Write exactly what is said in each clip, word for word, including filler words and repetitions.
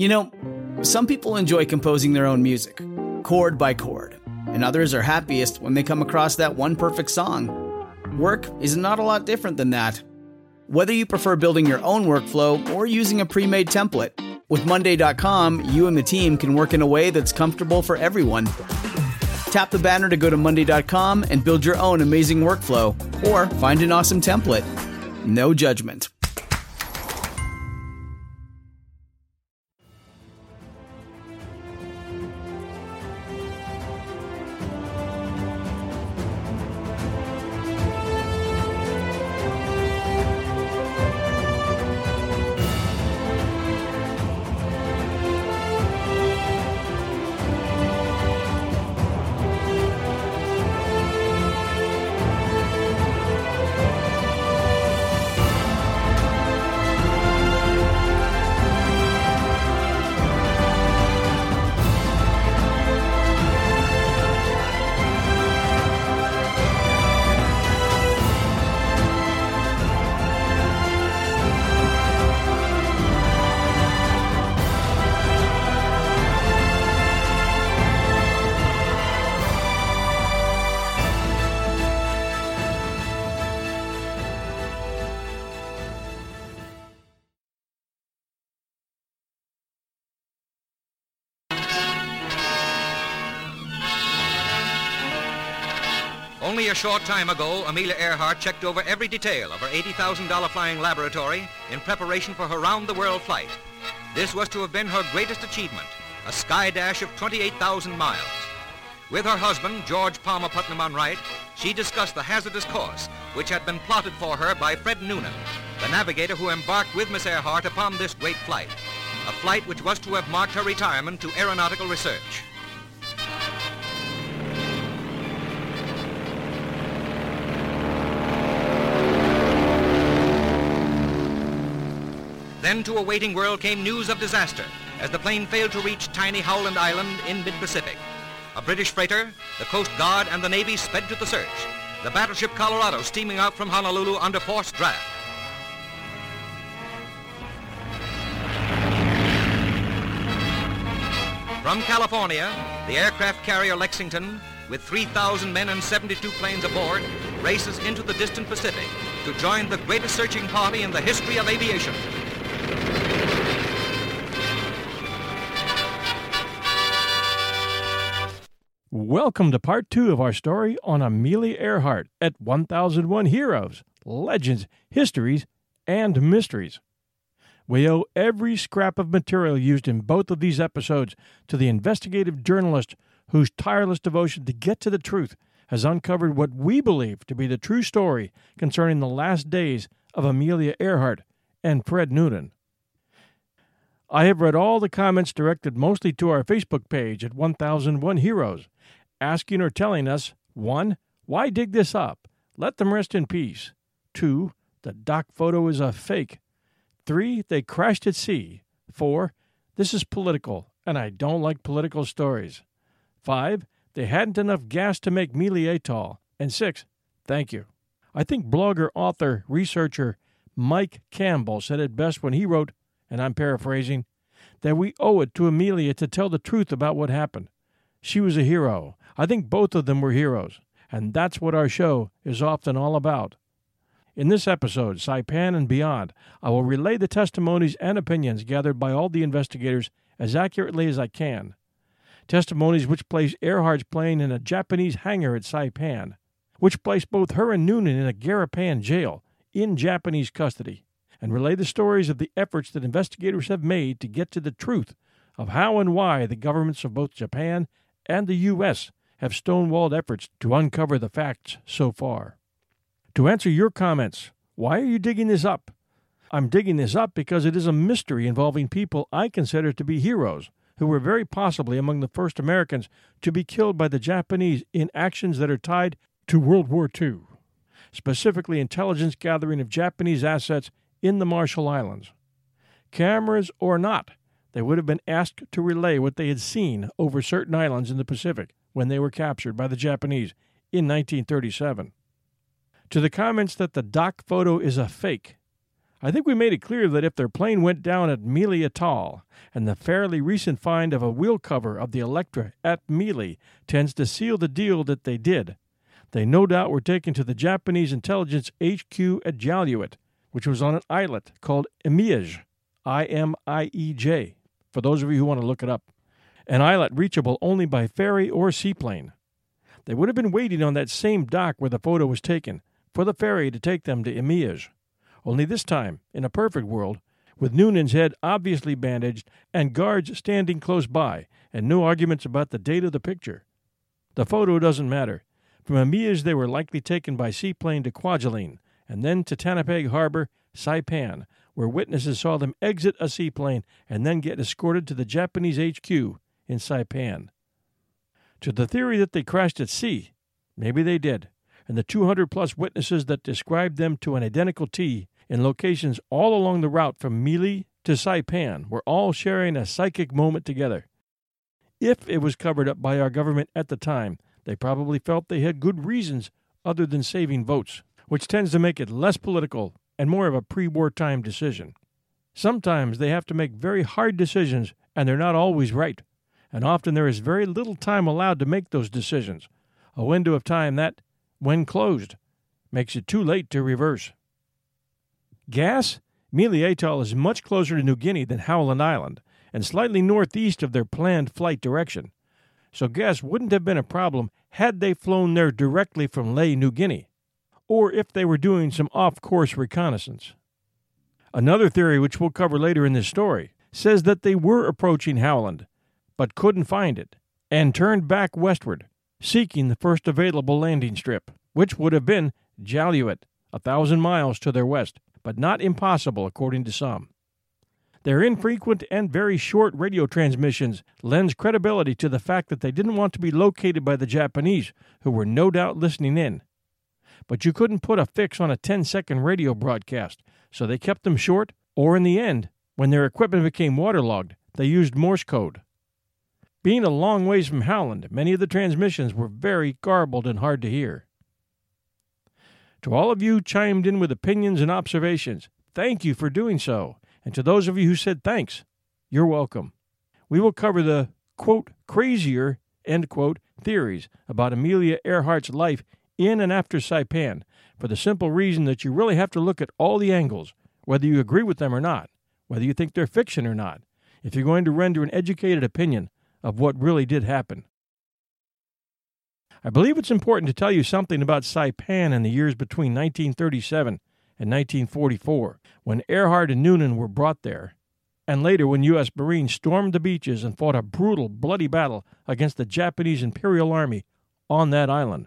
You know, some people enjoy composing their own music, chord by chord, and others are happiest when they come across that one perfect song. Work is not a lot different than that. Whether you prefer building your own workflow or using a pre-made template, with Monday dot com, you and the team can work in a way that's comfortable for everyone. Tap the banner to go to Monday dot com and build your own amazing workflow, or find an awesome template. No judgment. Only a short time ago, Amelia Earhart checked over every detail of her eighty thousand dollars flying laboratory in preparation for her round-the-world flight. This was to have been her greatest achievement, a sky dash of twenty-eight thousand miles. With her husband, George Palmer Putnam on right, she discussed the hazardous course which had been plotted for her by Fred Noonan, the navigator who embarked with Miss Earhart upon this great flight, a flight which was to have marked her retirement to aeronautical research. Then to a waiting world came news of disaster as the plane failed to reach tiny Howland Island in mid-Pacific. A British freighter, the Coast Guard, and the Navy sped to the search, the battleship Colorado steaming out from Honolulu under forced draft. From California, the aircraft carrier Lexington, with three thousand men and seventy-two planes aboard, races into the distant Pacific to join the greatest searching party in the history of aviation. Welcome to part two of our story on Amelia Earhart at one thousand one Heroes, Legends, Histories, and Mysteries. We owe every scrap of material used in both of these episodes to the investigative journalist whose tireless devotion to get to the truth has uncovered what we believe to be the true story concerning the last days of Amelia Earhart and Fred Noonan. I have read all the comments directed mostly to our Facebook page at one thousand one Heroes, asking or telling us, one, why dig this up? Let them rest in peace. Two, the doc photo is a fake. Three, they crashed at sea. Four, this is political, and I don't like political stories. Five, they hadn't enough gas to make Mealy Atoll. And six, thank you. I think blogger, author, researcher Mike Campbell said it best when he wrote, and I'm paraphrasing, that we owe it to Amelia to tell the truth about what happened. She was a hero. I think both of them were heroes, and that's what our show is often all about. In this episode, Saipan and Beyond, I will relay the testimonies and opinions gathered by all the investigators as accurately as I can. Testimonies which place Earhart's plane in a Japanese hangar at Saipan, which place both her and Noonan in a Garapan jail in Japanese custody, and relay the stories of the efforts that investigators have made to get to the truth of how and why the governments of both Japan and the U S have stonewalled efforts to uncover the facts so far. To answer your comments, why are you digging this up? I'm digging this up because it is a mystery involving people I consider to be heroes, who were very possibly among the first Americans to be killed by the Japanese in actions that are tied to World War Two, specifically intelligence gathering of Japanese assets in the Marshall Islands. Cameras or not, they would have been asked to relay what they had seen over certain islands in the Pacific when they were captured by the Japanese in nineteen thirty-seven. To the comments that the doc photo is a fake, I think we made it clear that if their plane went down at Mealy Atoll, and the fairly recent find of a wheel cover of the Electra at Mealy tends to seal the deal that they did, they no doubt were taken to the Japanese intelligence H Q at Jaluit, which was on an islet called Imieje, I M I E J, for those of you who want to look it up, an islet reachable only by ferry or seaplane. They would have been waiting on that same dock where the photo was taken for the ferry to take them to Imieje, only this time, in a perfect world, with Noonan's head obviously bandaged and guards standing close by, and no arguments about the date of the picture. The photo doesn't matter. From Imieje they were likely taken by seaplane to Kwajalein, and then to Tanapag Harbor, Saipan, where witnesses saw them exit a seaplane and then get escorted to the Japanese H Q in Saipan. To the theory that they crashed at sea, maybe they did, and the two hundred plus witnesses that described them to an identical T in locations all along the route from Mealy to Saipan were all sharing a psychic moment together. If it was covered up by our government at the time, they probably felt they had good reasons other than saving votes, which tends to make it less political and more of a pre-wartime decision. Sometimes they have to make very hard decisions, and they're not always right, and often there is very little time allowed to make those decisions, a window of time that, when closed, makes it too late to reverse. Gas? Mealy Atoll is much closer to New Guinea than Howland Island, and slightly northeast of their planned flight direction, so gas wouldn't have been a problem had they flown there directly from Lae, New Guinea, or if they were doing some off-course reconnaissance. Another theory, which we'll cover later in this story, says that they were approaching Howland, but couldn't find it, and turned back westward, seeking the first available landing strip, which would have been Jaluit, a thousand miles to their west, but not impossible according to some. Their infrequent and very short radio transmissions lends credibility to the fact that they didn't want to be located by the Japanese, who were no doubt listening in. But you couldn't put a fix on a ten-second radio broadcast, so they kept them short, or in the end, when their equipment became waterlogged, they used Morse code. Being a long ways from Howland, many of the transmissions were very garbled and hard to hear. To all of you chimed in with opinions and observations, thank you for doing so. And to those of you who said thanks, you're welcome. We will cover the, quote, crazier, end quote, theories about Amelia Earhart's life in and after Saipan, for the simple reason that you really have to look at all the angles, whether you agree with them or not, whether you think they're fiction or not, if you're going to render an educated opinion of what really did happen. I believe it's important to tell you something about Saipan in the years between nineteen thirty-seven and nineteen forty-four, when Earhart and Noonan were brought there, and later when U S Marines stormed the beaches and fought a brutal, bloody battle against the Japanese Imperial Army on that island.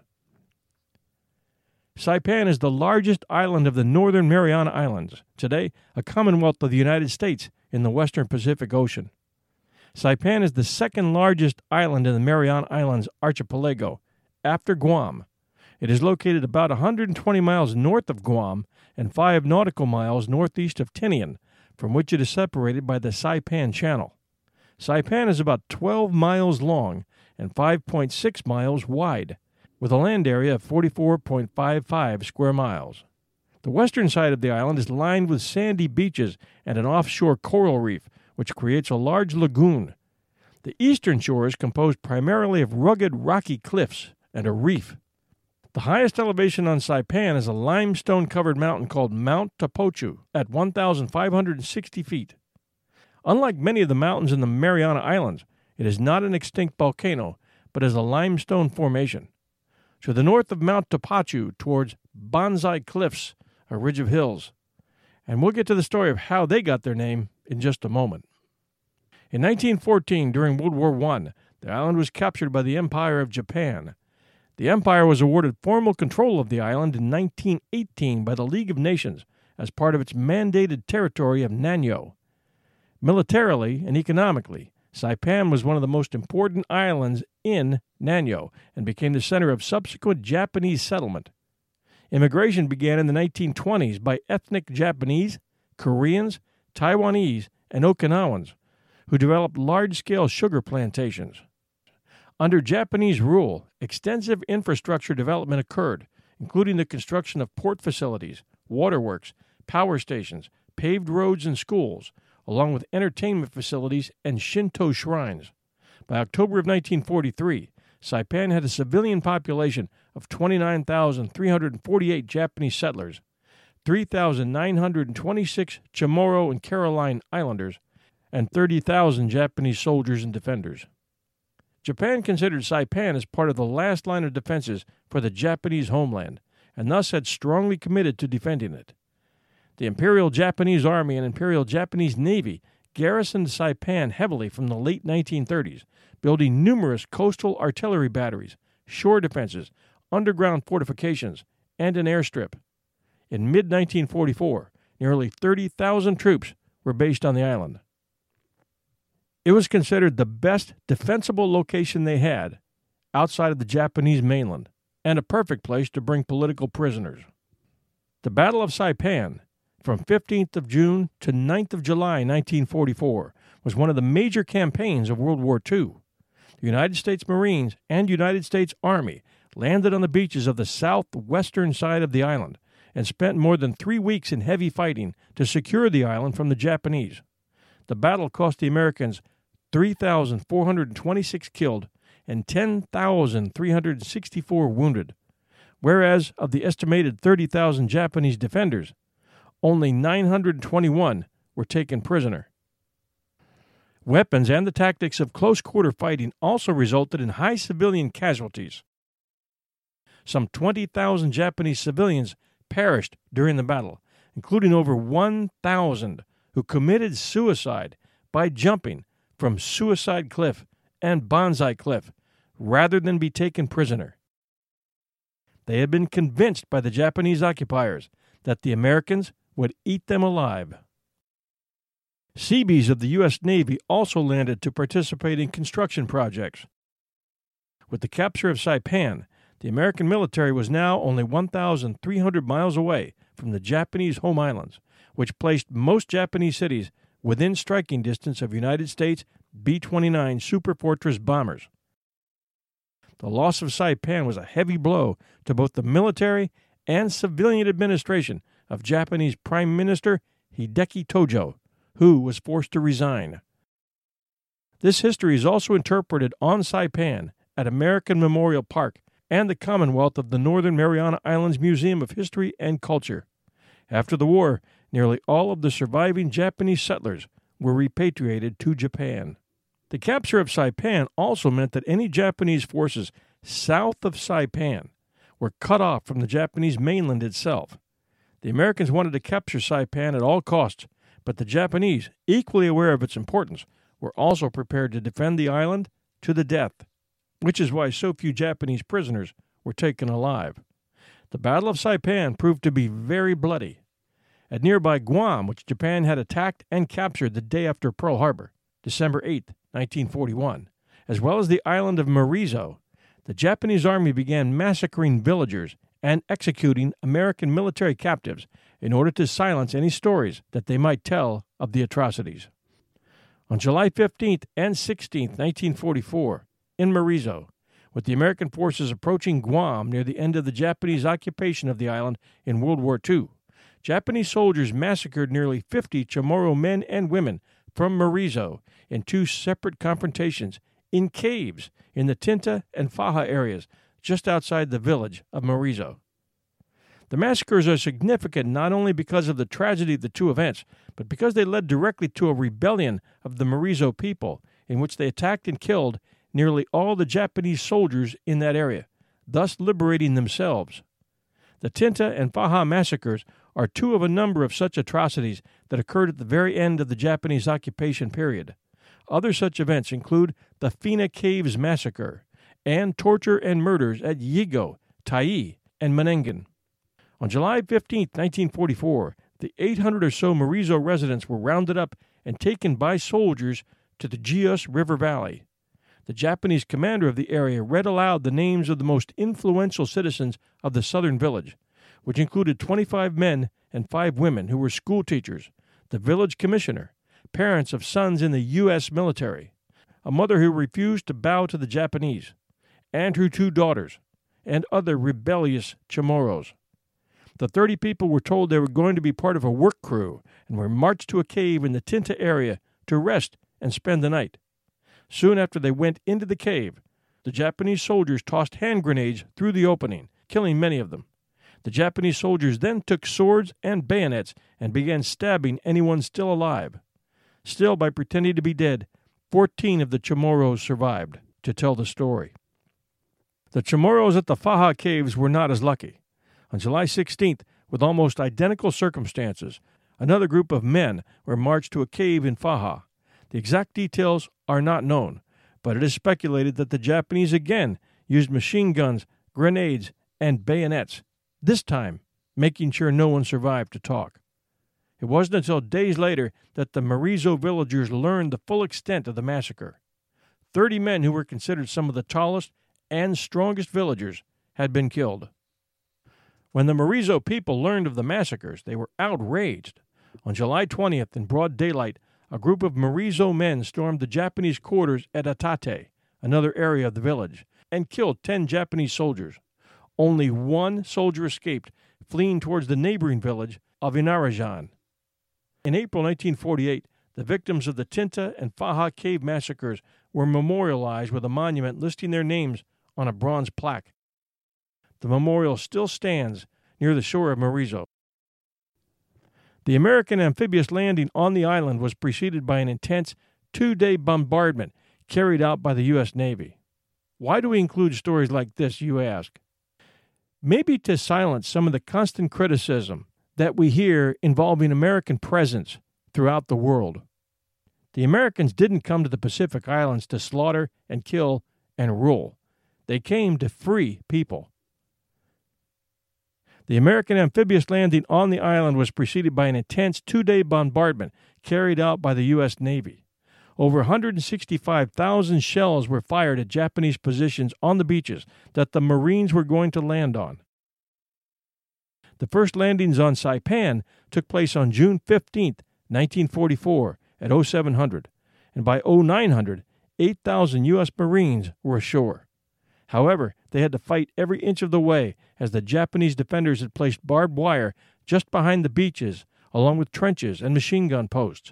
Saipan is the largest island of the Northern Mariana Islands, today a Commonwealth of the United States in the western Pacific Ocean. Saipan is the second largest island in the Mariana Islands archipelago, after Guam. It is located about one hundred twenty miles north of Guam and five nautical miles northeast of Tinian, from which it is separated by the Saipan Channel. Saipan is about twelve miles long and five point six miles wide, with a land area of forty-four point five five square miles. The western side of the island is lined with sandy beaches and an offshore coral reef, which creates a large lagoon. The eastern shore is composed primarily of rugged rocky cliffs and a reef. The highest elevation on Saipan is a limestone-covered mountain called Mount Tapochu at one thousand five hundred sixty feet. Unlike many of the mountains in the Mariana Islands, it is not an extinct volcano, but is a limestone formation. To the north of Mount Tapochu, towards Bonsai Cliffs, a ridge of hills. And we'll get to the story of how they got their name in just a moment. In nineteen fourteen, during World War One, the island was captured by the Empire of Japan. The empire was awarded formal control of the island in nineteen eighteen by the League of Nations as part of its mandated territory of Nanyo. Militarily and economically, Saipan was one of the most important islands in Nanyo and became the center of subsequent Japanese settlement. Immigration began in the nineteen twenties by ethnic Japanese, Koreans, Taiwanese, and Okinawans, who developed large-scale sugar plantations. Under Japanese rule, extensive infrastructure development occurred, including the construction of port facilities, waterworks, power stations, paved roads and schools, along with entertainment facilities and Shinto shrines. By October of nineteen forty-three, Saipan had a civilian population of twenty-nine thousand three hundred forty-eight Japanese settlers, three thousand nine hundred twenty-six Chamorro and Caroline Islanders, and thirty thousand Japanese soldiers and defenders. Japan considered Saipan as part of the last line of defenses for the Japanese homeland, and thus had strongly committed to defending it. The Imperial Japanese Army and Imperial Japanese Navy garrisoned Saipan heavily from the late nineteen thirties, building numerous coastal artillery batteries, shore defenses, underground fortifications, and an airstrip. In mid nineteen forty-four, nearly thirty thousand troops were based on the island. It was considered the best defensible location they had outside of the Japanese mainland, and a perfect place to bring political prisoners. The Battle of Saipan, from fifteenth of June to ninth of July nineteen forty-four, was one of the major campaigns of World War Two. The United States Marines and United States Army landed on the beaches of the southwestern side of the island and spent more than three weeks in heavy fighting to secure the island from the Japanese. The battle cost the Americans three thousand four hundred twenty-six killed and ten thousand three hundred sixty-four wounded, whereas of the estimated thirty thousand Japanese defenders, only nine hundred twenty-one were taken prisoner. Weapons and the tactics of close-quarter fighting also resulted in high civilian casualties. Some twenty thousand Japanese civilians perished during the battle, including over one thousand who committed suicide by jumping from Suicide Cliff and Banzai Cliff rather than be taken prisoner. They had been convinced by the Japanese occupiers that the Americans would eat them alive. Seabees of the U S Navy also landed to participate in construction projects. With the capture of Saipan, the American military was now only one thousand three hundred miles away from the Japanese home islands, which placed most Japanese cities within striking distance of United States B twenty-nine Superfortress bombers. The loss of Saipan was a heavy blow to both the military and civilian administration of Japanese Prime Minister Hideki Tojo, who was forced to resign. This history is also interpreted on Saipan at American Memorial Park and the Commonwealth of the Northern Mariana Islands Museum of History and Culture. After the war, nearly all of the surviving Japanese settlers were repatriated to Japan. The capture of Saipan also meant that any Japanese forces south of Saipan were cut off from the Japanese mainland itself. The Americans wanted to capture Saipan at all costs, but the Japanese, equally aware of its importance, were also prepared to defend the island to the death, which is why so few Japanese prisoners were taken alive. The Battle of Saipan proved to be very bloody. At nearby Guam, which Japan had attacked and captured the day after Pearl Harbor, December eighth, nineteen forty-one, as well as the island of Marizo, the Japanese army began massacring villagers and executing American military captives in order to silence any stories that they might tell of the atrocities. On July fifteenth and sixteenth, nineteen forty-four, in Marizo, with the American forces approaching Guam near the end of the Japanese occupation of the island in World War Two, Japanese soldiers massacred nearly fifty Chamorro men and women from Marizo in two separate confrontations in caves in the Tinta and Faja areas just outside the village of Marizo. The massacres are significant not only because of the tragedy of the two events, but because they led directly to a rebellion of the Marizo people in which they attacked and killed nearly all the Japanese soldiers in that area, thus liberating themselves. The Tinta and Faja massacres are two of a number of such atrocities that occurred at the very end of the Japanese occupation period. Other such events include the Fina Caves massacre and torture and murders at Yigo, Tai, and Menengan. On July fifteenth, nineteen forty-four, the eight hundred or so Marizo residents were rounded up and taken by soldiers to the Jios River Valley. The Japanese commander of the area read aloud the names of the most influential citizens of the southern village, which included twenty-five men and five women who were school teachers, the village commissioner, parents of sons in the U S military, a mother who refused to bow to the Japanese, and her two daughters, and other rebellious Chamorros. The thirty people were told they were going to be part of a work crew and were marched to a cave in the Tinta area to rest and spend the night. Soon after they went into the cave, the Japanese soldiers tossed hand grenades through the opening, killing many of them. The Japanese soldiers then took swords and bayonets and began stabbing anyone still alive. Still, by pretending to be dead, fourteen of the Chamorros survived to tell the story. The Chamorros at the Faja Caves were not as lucky. On July sixteenth, with almost identical circumstances, another group of men were marched to a cave in Faja. The exact details are not known, but it is speculated that the Japanese again used machine guns, grenades, and bayonets, this time making sure no one survived to talk. It wasn't until days later that the Marizo villagers learned the full extent of the massacre. Thirty men who were considered some of the tallest and strongest villagers had been killed. When the Marizo people learned of the massacres, they were outraged. On July twentieth, in broad daylight, a group of Marizo men stormed the Japanese quarters at Atate, another area of the village, and killed ten Japanese soldiers. Only one soldier escaped, fleeing towards the neighboring village of Inarajan. In April nineteen forty-eight, the victims of the Tinta and Faja cave massacres were memorialized with a monument listing their names on a bronze plaque. The memorial still stands near the shore of Marizo. The American amphibious landing on the island was preceded by an intense two-day bombardment carried out by the U S Navy. Why do we include stories like this, you ask? Maybe to silence some of the constant criticism that we hear involving American presence throughout the world. The Americans didn't come to the Pacific Islands to slaughter and kill and rule. They came to free people. The American amphibious landing on the island was preceded by an intense two-day bombardment carried out by the U S Navy. Over one hundred sixty-five thousand shells were fired at Japanese positions on the beaches that the Marines were going to land on. The first landings on Saipan took place on June fifteenth, nineteen forty-four, at oh seven hundred, and by oh nine hundred, eight thousand U S Marines were ashore. However, they had to fight every inch of the way as the Japanese defenders had placed barbed wire just behind the beaches, along with trenches and machine gun posts.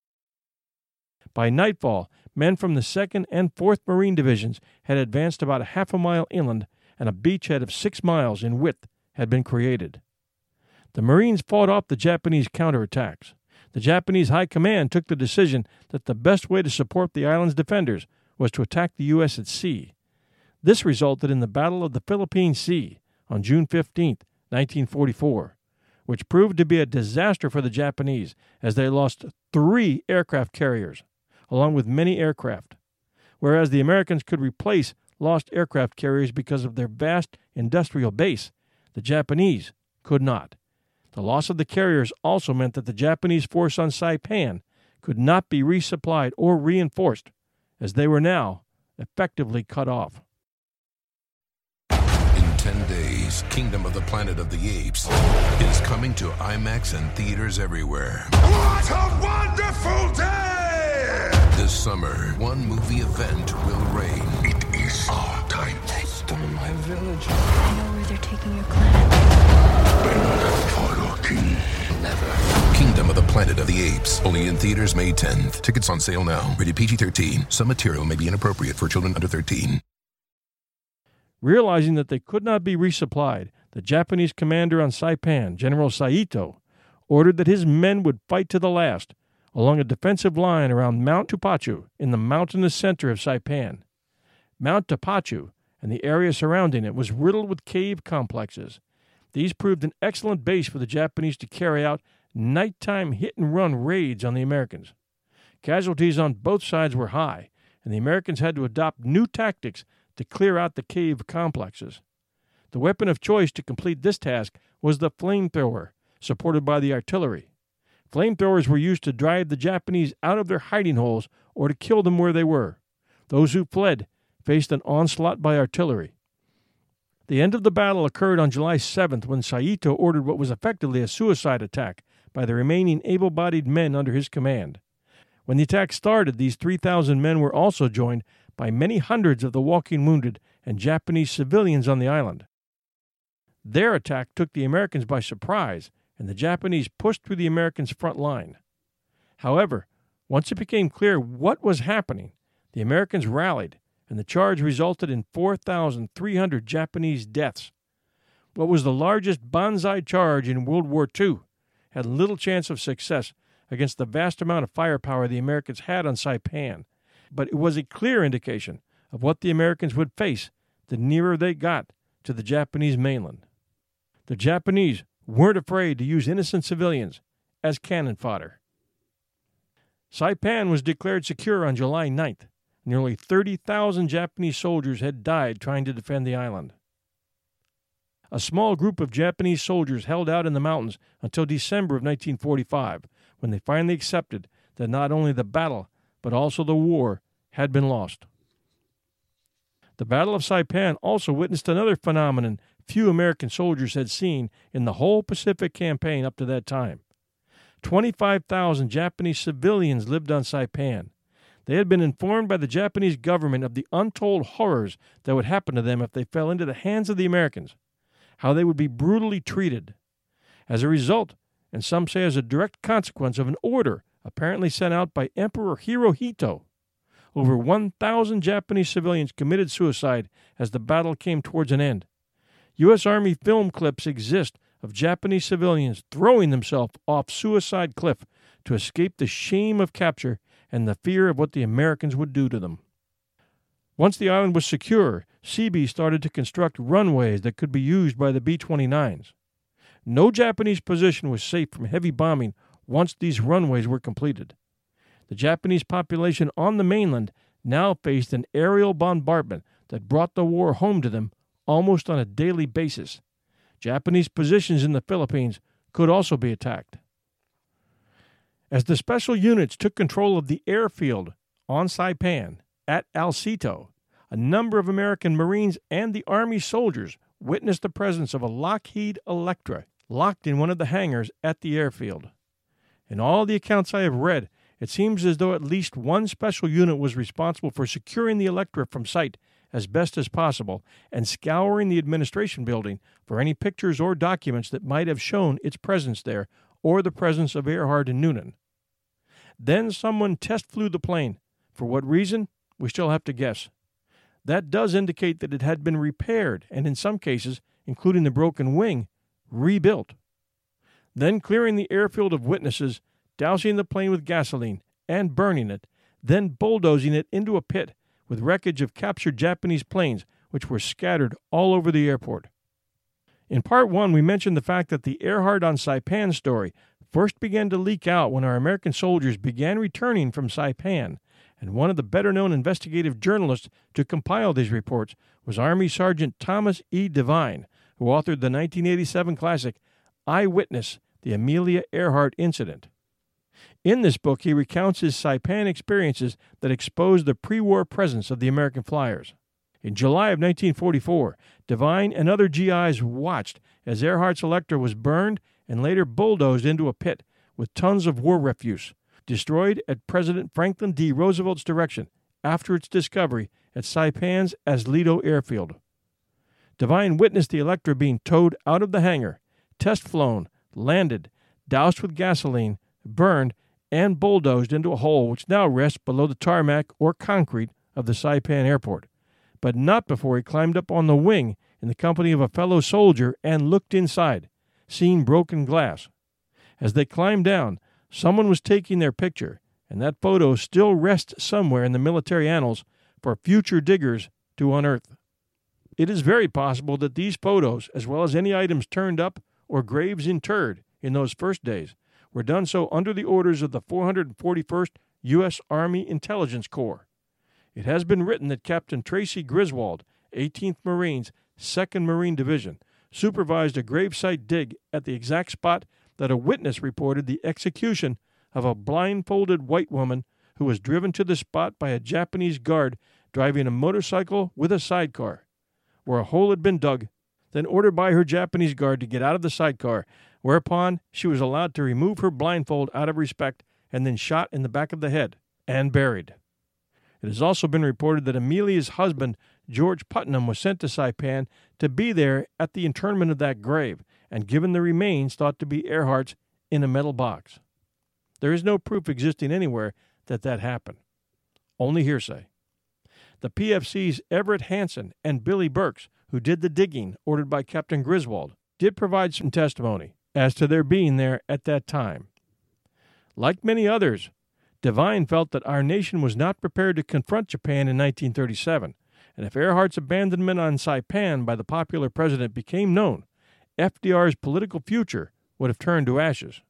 By nightfall, men from the second and fourth Marine Divisions had advanced about a half a mile inland, and a beachhead of six miles in width had been created. The Marines fought off the Japanese counterattacks. The Japanese High Command took the decision that the best way to support the island's defenders was to attack the U S at sea. This resulted in the Battle of the Philippine Sea on June fifteenth, nineteen forty-four, which proved to be a disaster for the Japanese as they lost three aircraft carriers, along with many aircraft, whereas the Americans could replace lost aircraft carriers because of their vast industrial base. The Japanese could not. The loss of the carriers also meant that the Japanese force on Saipan could not be resupplied or reinforced, as they were now effectively cut off. In ten days, Kingdom of the Planet of the Apes is coming to IMAX and theaters everywhere. What a wonderful day! This summer, one movie event will reign. It is our time. They stole my village. I know where they're taking your clan. For your king. Never. Kingdom of the Planet of the Apes. Only in theaters May tenth. Tickets on sale now. Rated P G thirteen. Some material may be inappropriate for children under thirteen. Realizing that they could not be resupplied, the Japanese commander on Saipan, General Saito, ordered that his men would fight to the last along a defensive line around Mount Tupachu in the mountainous center of Saipan. Mount Tupachu and the area surrounding it was riddled with cave complexes. These proved an excellent base for the Japanese to carry out nighttime hit-and-run raids on the Americans. Casualties on both sides were high, and the Americans had to adopt new tactics to clear out the cave complexes. The weapon of choice to complete this task was the flamethrower, supported by the artillery. Flamethrowers were used to drive the Japanese out of their hiding holes or to kill them where they were. Those who fled faced an onslaught by artillery. The end of the battle occurred on July seventh when Saito ordered what was effectively a suicide attack by the remaining able-bodied men under his command. When the attack started, these three thousand men were also joined by many hundreds of the walking wounded and Japanese civilians on the island. Their attack took the Americans by surprise, and the Japanese pushed through the Americans' front line. However, once it became clear what was happening, the Americans rallied, and the charge resulted in four thousand three hundred Japanese deaths. What was the largest banzai charge in World War Two had little chance of success against the vast amount of firepower the Americans had on Saipan, but it was a clear indication of what the Americans would face the nearer they got to the Japanese mainland. The Japanese weren't afraid to use innocent civilians as cannon fodder. Saipan was declared secure on July ninth. Nearly thirty thousand Japanese soldiers had died trying to defend the island. A small group of Japanese soldiers held out in the mountains until December of nineteen forty-five, when they finally accepted that not only the battle, but also the war, had been lost. The Battle of Saipan also witnessed another phenomenon few American soldiers had seen in the whole Pacific campaign up to that time. twenty-five thousand Japanese civilians lived on Saipan. They had been informed by the Japanese government of the untold horrors that would happen to them if they fell into the hands of the Americans, how they would be brutally treated. As a result, and some say as a direct consequence of an order apparently sent out by Emperor Hirohito, over one thousand Japanese civilians committed suicide as the battle came towards an end. U S Army film clips exist of Japanese civilians throwing themselves off Suicide Cliff to escape the shame of capture and the fear of what the Americans would do to them. Once the island was secure, Seabee started to construct runways that could be used by the B twenty-nines. No Japanese position was safe from heavy bombing once these runways were completed. The Japanese population on the mainland now faced an aerial bombardment that brought the war home to them almost on a daily basis. Japanese positions in the Philippines could also be attacked. As the special units took control of the airfield on Saipan at Alcito, a number of American Marines and the Army soldiers witnessed the presence of a Lockheed Electra locked in one of the hangars at the airfield. In all the accounts I have read, it seems as though at least one special unit was responsible for securing the Electra from sight as best as possible and scouring the administration building for any pictures or documents that might have shown its presence there or the presence of Earhart and Noonan. Then someone test flew the plane. For what reason, we still have to guess. That does indicate that it had been repaired and in some cases, including the broken wing, rebuilt. Then clearing the airfield of witnesses, dousing the plane with gasoline and burning it, then bulldozing it into a pit with wreckage of captured Japanese planes which were scattered all over the airport. In part one, we mentioned the fact that the Earhart on Saipan story first began to leak out when our American soldiers began returning from Saipan, and one of the better-known investigative journalists to compile these reports was Army Sergeant Thomas E. Devine, who authored the nineteen eighty-seven classic Eyewitness, the Amelia Earhart Incident. In this book, he recounts his Saipan experiences that exposed the pre-war presence of the American flyers. In July of nineteen forty-four, Devine and other G Is watched as Earhart's Electra was burned and later bulldozed into a pit with tons of war refuse, destroyed at President Franklin D. Roosevelt's direction after its discovery at Saipan's Aslito Airfield. Devine witnessed the Electra being towed out of the hangar, test-flown, landed, doused with gasoline, burned, and bulldozed into a hole which now rests below the tarmac or concrete of the Saipan airport, but not before he climbed up on the wing in the company of a fellow soldier and looked inside, seeing broken glass. As they climbed down, someone was taking their picture, and that photo still rests somewhere in the military annals for future diggers to unearth. It is very possible that these photos, as well as any items turned up or graves interred in those first days, were done so under the orders of the four hundred forty-first U S Army Intelligence Corps. It has been written that Captain Tracy Griswold, eighteenth Marines, second Marine Division, supervised a gravesite dig at the exact spot that a witness reported the execution of a blindfolded white woman who was driven to the spot by a Japanese guard driving a motorcycle with a sidecar, where a hole had been dug, then ordered by her Japanese guard to get out of the sidecar, whereupon she was allowed to remove her blindfold out of respect and then shot in the back of the head and buried. It has also been reported that Amelia's husband, George Putnam was sent to Saipan to be there at the interment of that grave and given the remains thought to be Earhart's in a metal box. There is no proof existing anywhere that that happened. Only hearsay. The P F C's Everett Hansen and Billy Burks, who did the digging ordered by Captain Griswold, did provide some testimony as to their being there at that time. Like many others, Devine felt that our nation was not prepared to confront Japan in nineteen thirty-seven, and if Earhart's abandonment on Saipan by the popular president became known, F D R's political future would have turned to ashes.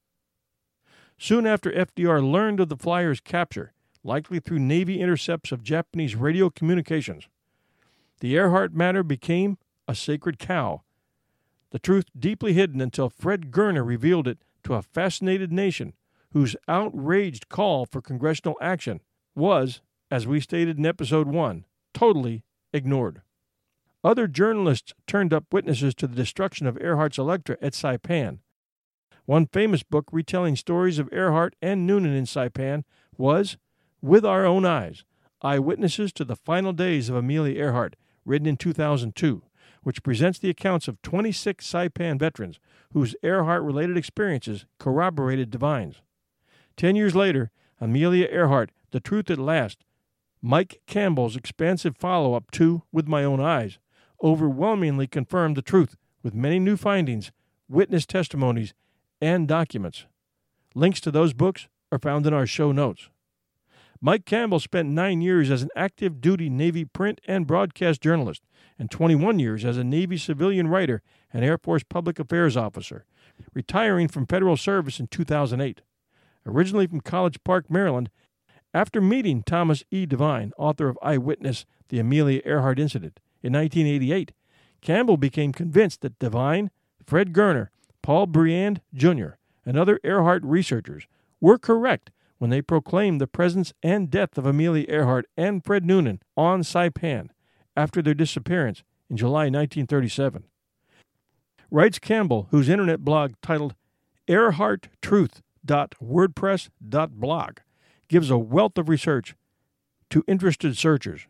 Soon after F D R learned of the flyer's capture, likely through Navy intercepts of Japanese radio communications, the Earhart matter became a sacred cow, the truth deeply hidden until Fred Gerner revealed it to a fascinated nation whose outraged call for congressional action was, as we stated in Episode one, totally ignored. Other journalists turned up witnesses to the destruction of Earhart's Electra at Saipan. One famous book retelling stories of Earhart and Noonan in Saipan was With Our Own Eyes, Eyewitnesses to the Final Days of Amelia Earhart, written in two thousand two, which presents the accounts of twenty-six Saipan veterans whose Earhart-related experiences corroborated Devine's. Ten years later, Amelia Earhart, The Truth at Last, Mike Campbell's expansive follow-up to With My Own Eyes, overwhelmingly confirmed the truth with many new findings, witness testimonies, and documents. Links to those books are found in our show notes. Mike Campbell spent nine years as an active-duty Navy print and broadcast journalist and twenty-one years as a Navy civilian writer and Air Force public affairs officer, retiring from federal service in two thousand eight. Originally from College Park, Maryland, after meeting Thomas E. Devine, author of Eyewitness, The Amelia Earhart Incident, in nineteen eighty-eight, Campbell became convinced that Devine, Fred Gerner, Paul Briand, Junior, and other Earhart researchers were correct when they proclaimed the presence and death of Amelia Earhart and Fred Noonan on Saipan after their disappearance in July nineteen thirty-seven. Writes Campbell, whose internet blog titled earhart truth dot wordpress dot blog gives a wealth of research to interested searchers.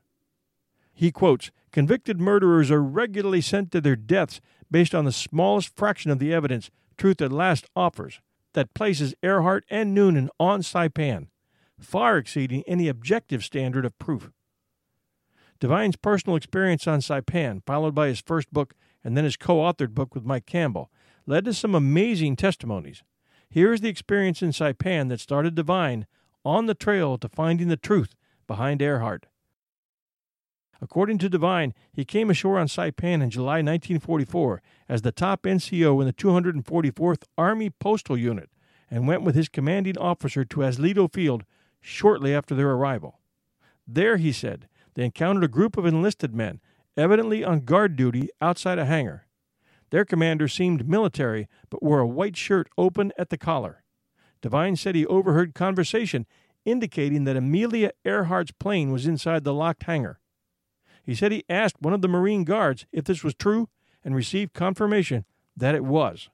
He quotes, "Convicted murderers are regularly sent to their deaths based on the smallest fraction of the evidence Truth at Last offers that places Earhart and Noonan on Saipan, far exceeding any objective standard of proof." Devine's personal experience on Saipan, followed by his first book and then his co-authored book with Mike Campbell, led to some amazing testimonies. Here is the experience in Saipan that started Devine on the trail to finding the truth behind Earhart. According to Devine, he came ashore on Saipan in July nineteen forty-four as the top N C O in the two hundred forty-fourth Army Postal Unit and went with his commanding officer to Asleto Field shortly after their arrival. There, he said, they encountered a group of enlisted men, evidently on guard duty outside a hangar. Their commander seemed military, but wore a white shirt open at the collar. Devine said he overheard conversation indicating that Amelia Earhart's plane was inside the locked hangar. He said he asked one of the Marine guards if this was true and received confirmation that it was.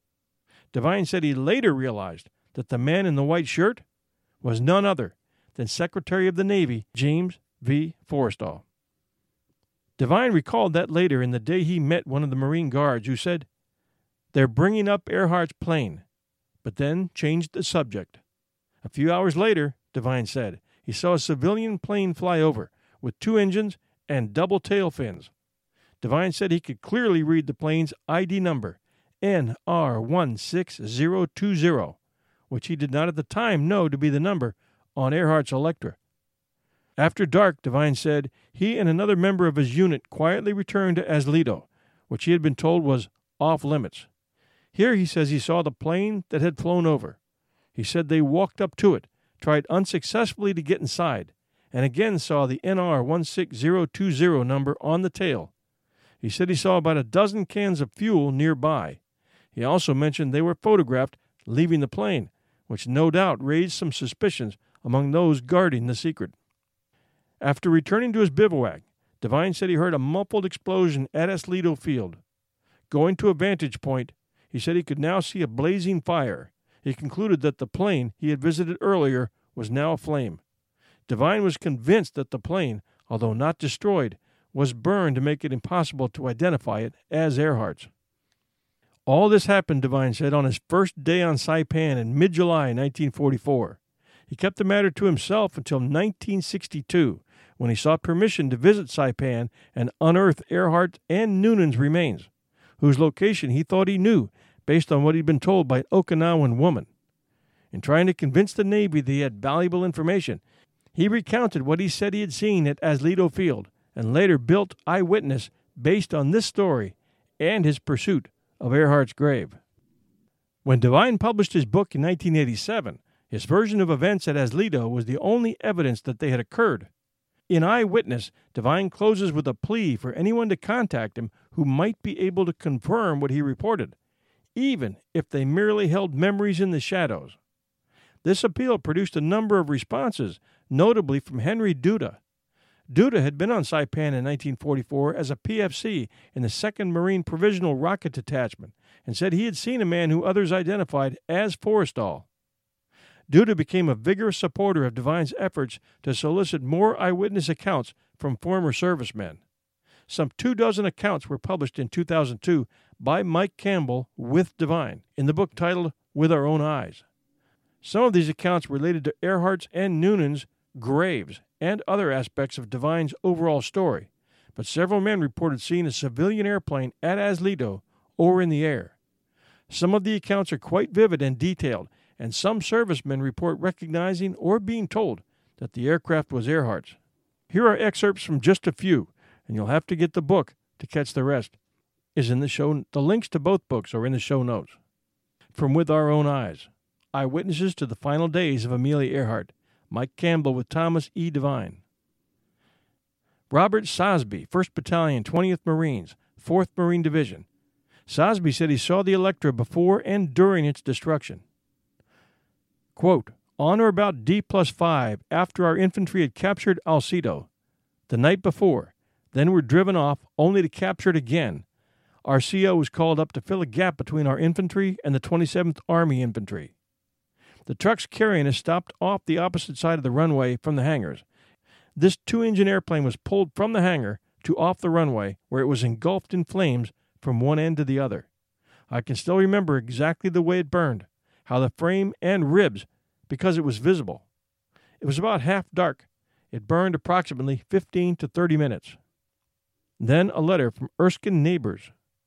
Devine said he later realized that the man in the white shirt was none other than Secretary of the Navy James V. Forrestal. Devine recalled that later in the day he met one of the Marine guards who said, "They're bringing up Earhart's plane," but then changed the subject. A few hours later, Devine said, he saw a civilian plane fly over with two engines and double tail fins. Devine said he could clearly read the plane's I D number, N R one six zero two zero, which he did not at the time know to be the number on Earhart's Electra. After dark, Devine said, he and another member of his unit quietly returned to Asleto, which he had been told was off limits. Here he says he saw the plane that had flown over. He said they walked up to it, tried unsuccessfully to get inside, and again saw the N R one six zero two zero number on the tail. He said he saw about a dozen cans of fuel nearby. He also mentioned they were photographed leaving the plane, which no doubt raised some suspicions among those guarding the secret. After returning to his bivouac, Devine said he heard a muffled explosion at Asleto Field. Going to a vantage point, he said he could now see a blazing fire. He concluded that the plane he had visited earlier was now aflame. Devine was convinced that the plane, although not destroyed, was burned to make it impossible to identify it as Earhart's. All this happened, Devine said, on his first day on Saipan in mid-July nineteen forty-four. He kept the matter to himself until nineteen sixty-two, when he sought permission to visit Saipan and unearth Earhart and Noonan's remains, whose location he thought he knew based on what he'd been told by an Okinawan woman. In trying to convince the Navy that he had valuable information, he recounted what he said he had seen at Azleto Field and later built Eyewitness based on this story and his pursuit of Earhart's grave. When Devine published his book in nineteen eighty-seven, his version of events at Azleto was the only evidence that they had occurred. In Eyewitness, Devine closes with a plea for anyone to contact him who might be able to confirm what he reported, even if they merely held memories in the shadows. This appeal produced a number of responses, notably from Henry Duda. Duda had been on Saipan in nineteen forty-four as a P F C in the second Marine Provisional Rocket Detachment and said he had seen a man who others identified as Forrestal. Duda became a vigorous supporter of Devine's efforts to solicit more eyewitness accounts from former servicemen. Some two dozen accounts were published in two thousand two by Mike Campbell with Devine in the book titled With Our Own Eyes. Some of these accounts related to Earhart's and Noonan's graves and other aspects of Devine's overall story, but several men reported seeing a civilian airplane at Azleto or in the air. Some of the accounts are quite vivid and detailed, and some servicemen report recognizing or being told that the aircraft was Earhart's. Here are excerpts from just a few, and you'll have to get the book to catch the rest. Is in the show. The links to both books are in the show notes. From With Our Own Eyes, Eyewitnesses to the Final Days of Amelia Earhart, Mike Campbell with Thomas E. Devine. Robert Sosby, first Battalion, twentieth Marines, fourth Marine Division. Sosby said he saw the Electra before and during its destruction. Quote, on or about D plus five, after our infantry had captured Alcedo, the night before, then were driven off only to capture it again, our C O was called up to fill a gap between our infantry and the twenty-seventh Army Infantry. The trucks carrying us stopped off the opposite side of the runway from the hangars. This two-engine airplane was pulled from the hangar to off the runway, where it was engulfed in flames from one end to the other. I can still remember exactly the way it burned, how the frame and ribs, because it was visible. It was about half dark. It burned approximately fifteen to thirty minutes. Then a letter from Erskine Neighbors.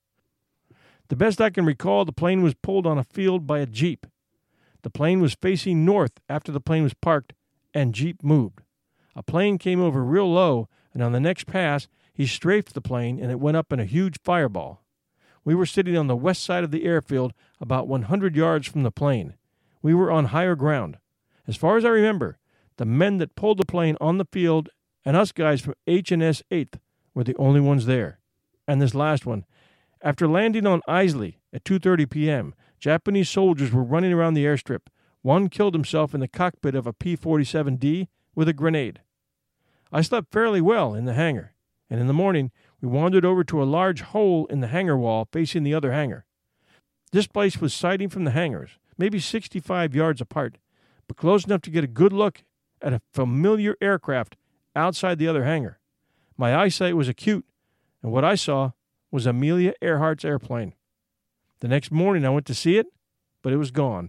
The best I can recall, the plane was pulled on a field by a Jeep. The plane was facing north after the plane was parked, and Jeep moved. A plane came over real low, and on the next pass, he strafed the plane, and it went up in a huge fireball. We were sitting on the west side of the airfield, about one hundred yards from the plane. We were on higher ground. As far as I remember, the men that pulled the plane on the field and us guys from H and S eighth were the only ones there. And this last one. After landing on Islay at two thirty p.m., Japanese soldiers were running around the airstrip. One killed himself in the cockpit of a P forty-seven D with a grenade. I slept fairly well in the hangar, and in the morning we wandered over to a large hole in the hangar wall facing the other hangar. This place was sighting from the hangars, maybe sixty-five yards apart, but close enough to get a good look at a familiar aircraft outside the other hangar. My eyesight was acute, and what I saw was Amelia Earhart's airplane. The next morning I went to see it, but it was gone.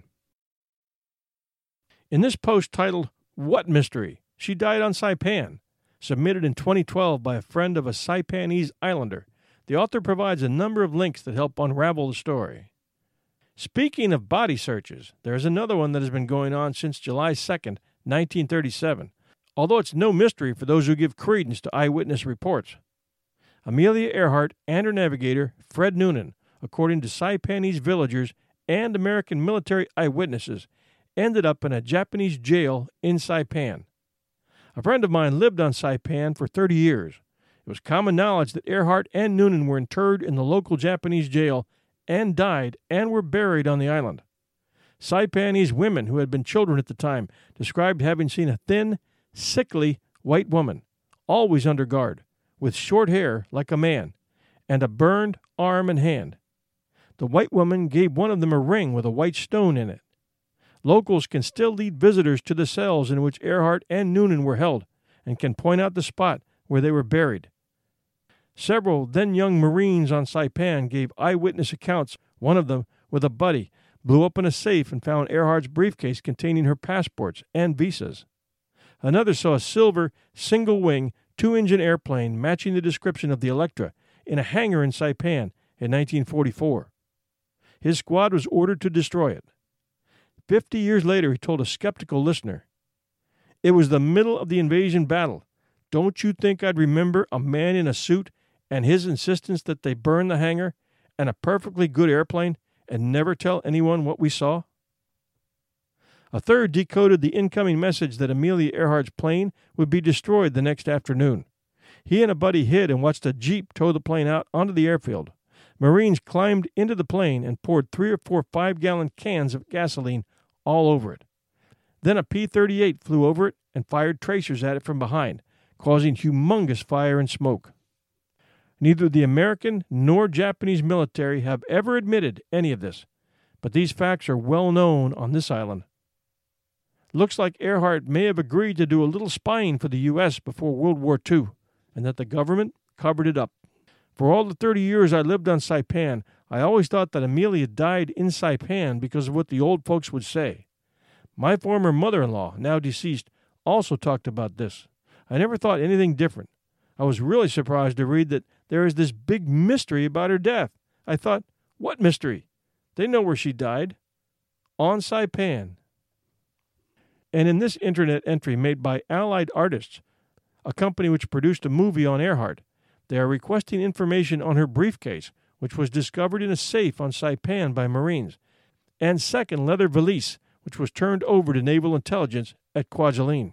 In this post titled, What Mystery? She Died on Saipan, submitted in twenty twelve by a friend of a Saipanese islander, the author provides a number of links that help unravel the story. Speaking of body searches, there is another one that has been going on since July second, nineteen thirty-seven, although it's no mystery for those who give credence to eyewitness reports. Amelia Earhart and her navigator, Fred Noonan, according to Saipanese villagers and American military eyewitnesses, ended up in a Japanese jail in Saipan. A friend of mine lived on Saipan for thirty years. It was common knowledge that Earhart and Noonan were interred in the local Japanese jail and died and were buried on the island. Saipanese women who had been children at the time described having seen a thin, sickly white woman, always under guard, with short hair like a man, and a burned arm and hand. The white woman gave one of them a ring with a white stone in it. Locals can still lead visitors to the cells in which Earhart and Noonan were held and can point out the spot where they were buried. Several then-young Marines on Saipan gave eyewitness accounts. One of them, with a buddy, blew open a safe and found Earhart's briefcase containing her passports and visas. Another saw a silver, single-wing, two-engine airplane matching the description of the Electra in a hangar in Saipan in nineteen forty-four. His squad was ordered to destroy it. Fifty years later, he told a skeptical listener, "It was the middle of the invasion battle. Don't you think I'd remember a man in a suit and his insistence that they burn the hangar and a perfectly good airplane and never tell anyone what we saw?" A third decoded the incoming message that Amelia Earhart's plane would be destroyed the next afternoon. He and a buddy hid and watched a Jeep tow the plane out onto the airfield. Marines climbed into the plane and poured three or four five-gallon cans of gasoline all over it. Then a P thirty-eight flew over it and fired tracers at it from behind, causing humongous fire and smoke. Neither the American nor Japanese military have ever admitted any of this, but these facts are well known on this island. Looks like Earhart may have agreed to do a little spying for the U S before World War Two, and that the government covered it up. For all the thirty years I lived on Saipan, I always thought that Amelia died in Saipan because of what the old folks would say. My former mother-in-law, now deceased, also talked about this. I never thought anything different. I was really surprised to read that there is this big mystery about her death. I thought, what mystery? They know where she died. On Saipan. And in this internet entry made by Allied Artists, a company which produced a movie on Earhart, they are requesting information on her briefcase, which was discovered in a safe on Saipan by Marines, and second leather valise, which was turned over to Naval Intelligence at Kwajalein.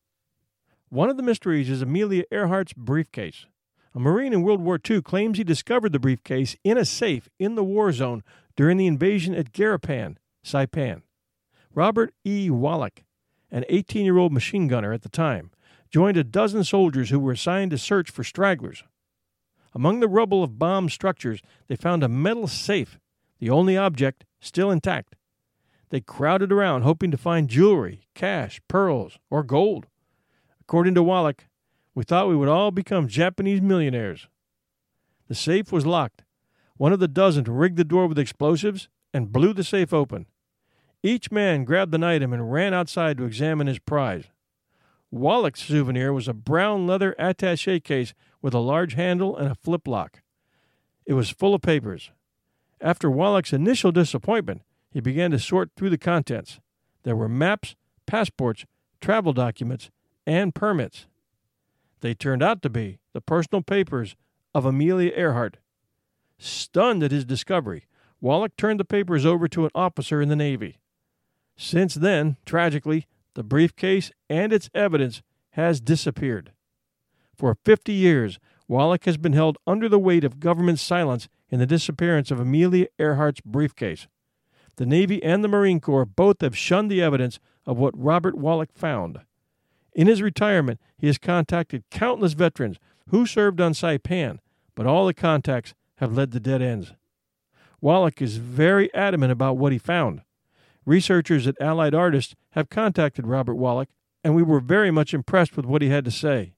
One of the mysteries is Amelia Earhart's briefcase. A Marine in World War Two claims he discovered the briefcase in a safe in the war zone during the invasion at Garapan, Saipan. Robert E. Wallach, an eighteen-year-old machine gunner at the time, joined a dozen soldiers who were assigned to search for stragglers. Among the rubble of bomb structures, they found a metal safe, the only object still intact. They crowded around hoping to find jewelry, cash, pearls, or gold. According to Wallach, we thought we would all become Japanese millionaires. The safe was locked. One of the dozen rigged the door with explosives and blew the safe open. Each man grabbed an item and ran outside to examine his prize. Wallach's souvenir was a brown leather attaché case with a large handle and a flip lock. It was full of papers. After Wallach's initial disappointment, he began to sort through the contents. There were maps, passports, travel documents, and permits. They turned out to be the personal papers of Amelia Earhart. Stunned at his discovery, Wallach turned the papers over to an officer in the Navy. Since then, tragically, the briefcase and its evidence has disappeared. For fifty years, Wallach has been held under the weight of government silence in the disappearance of Amelia Earhart's briefcase. The Navy and the Marine Corps both have shunned the evidence of what Robert Wallach found. In his retirement, he has contacted countless veterans who served on Saipan, but all the contacts have led to dead ends. Wallach is very adamant about what he found. Researchers at Allied Artists have contacted Robert Wallach, and we were very much impressed with what he had to say.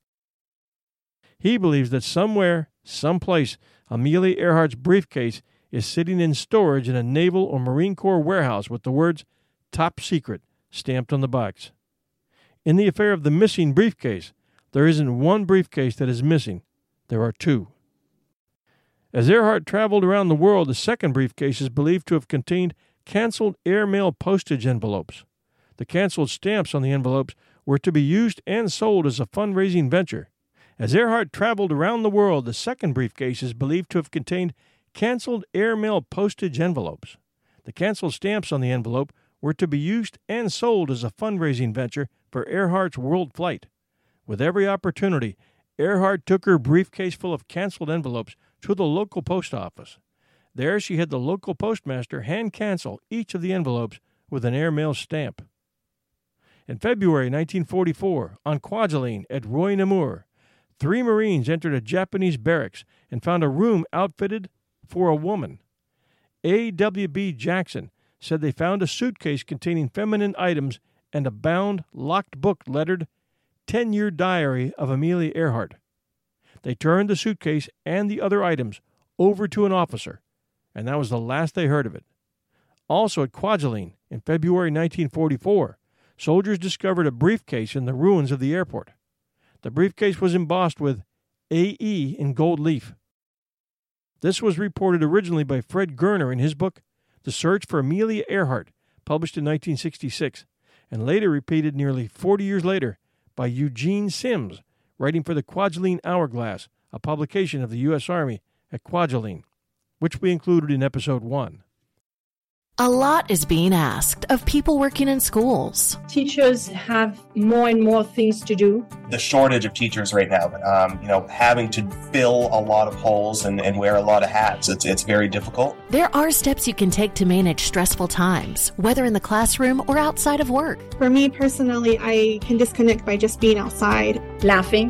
He believes that somewhere, someplace, Amelia Earhart's briefcase is sitting in storage in a Naval or Marine Corps warehouse with the words "Top Secret" stamped on the box. In the affair of the missing briefcase, there isn't one briefcase that is missing. There are two. As Earhart traveled around the world, the second briefcase is believed to have contained canceled airmail postage envelopes. The canceled stamps on the envelopes were to be used and sold as a fundraising venture. As Earhart traveled around the world, the second briefcase is believed to have contained canceled airmail postage envelopes. The canceled stamps on the envelope were to be used and sold as a fundraising venture for Earhart's world flight. With every opportunity, Earhart took her briefcase full of canceled envelopes to the local post office. There she had the local postmaster hand-cancel each of the envelopes with an airmail stamp. In February nineteen forty-four, on Kwajalein at Roy Namur, three Marines entered a Japanese barracks and found a room outfitted for a woman. A W B Jackson said they found a suitcase containing feminine items and a bound, locked book lettered ten-year diary of Amelia Earhart. They turned the suitcase and the other items over to an officer, and that was the last they heard of it. Also at Kwajalein, in February nineteen forty-four, soldiers discovered a briefcase in the ruins of the airport. The briefcase was embossed with A E in gold leaf. This was reported originally by Fred Gerner in his book, The Search for Amelia Earhart, published in nineteen sixty-six, and later repeated nearly forty years later by Eugene Sims, writing for the Kwajalein Hourglass, a publication of the U S Army at Kwajalein, which we included in episode one. A lot is being asked of people working in schools. Teachers have more and more things to do. The shortage of teachers right now, um, you know, having to fill a lot of holes and, and wear a lot of hats, it's, it's very difficult. There are steps you can take to manage stressful times, whether in the classroom or outside of work. For me personally, I can disconnect by just being outside. Laughing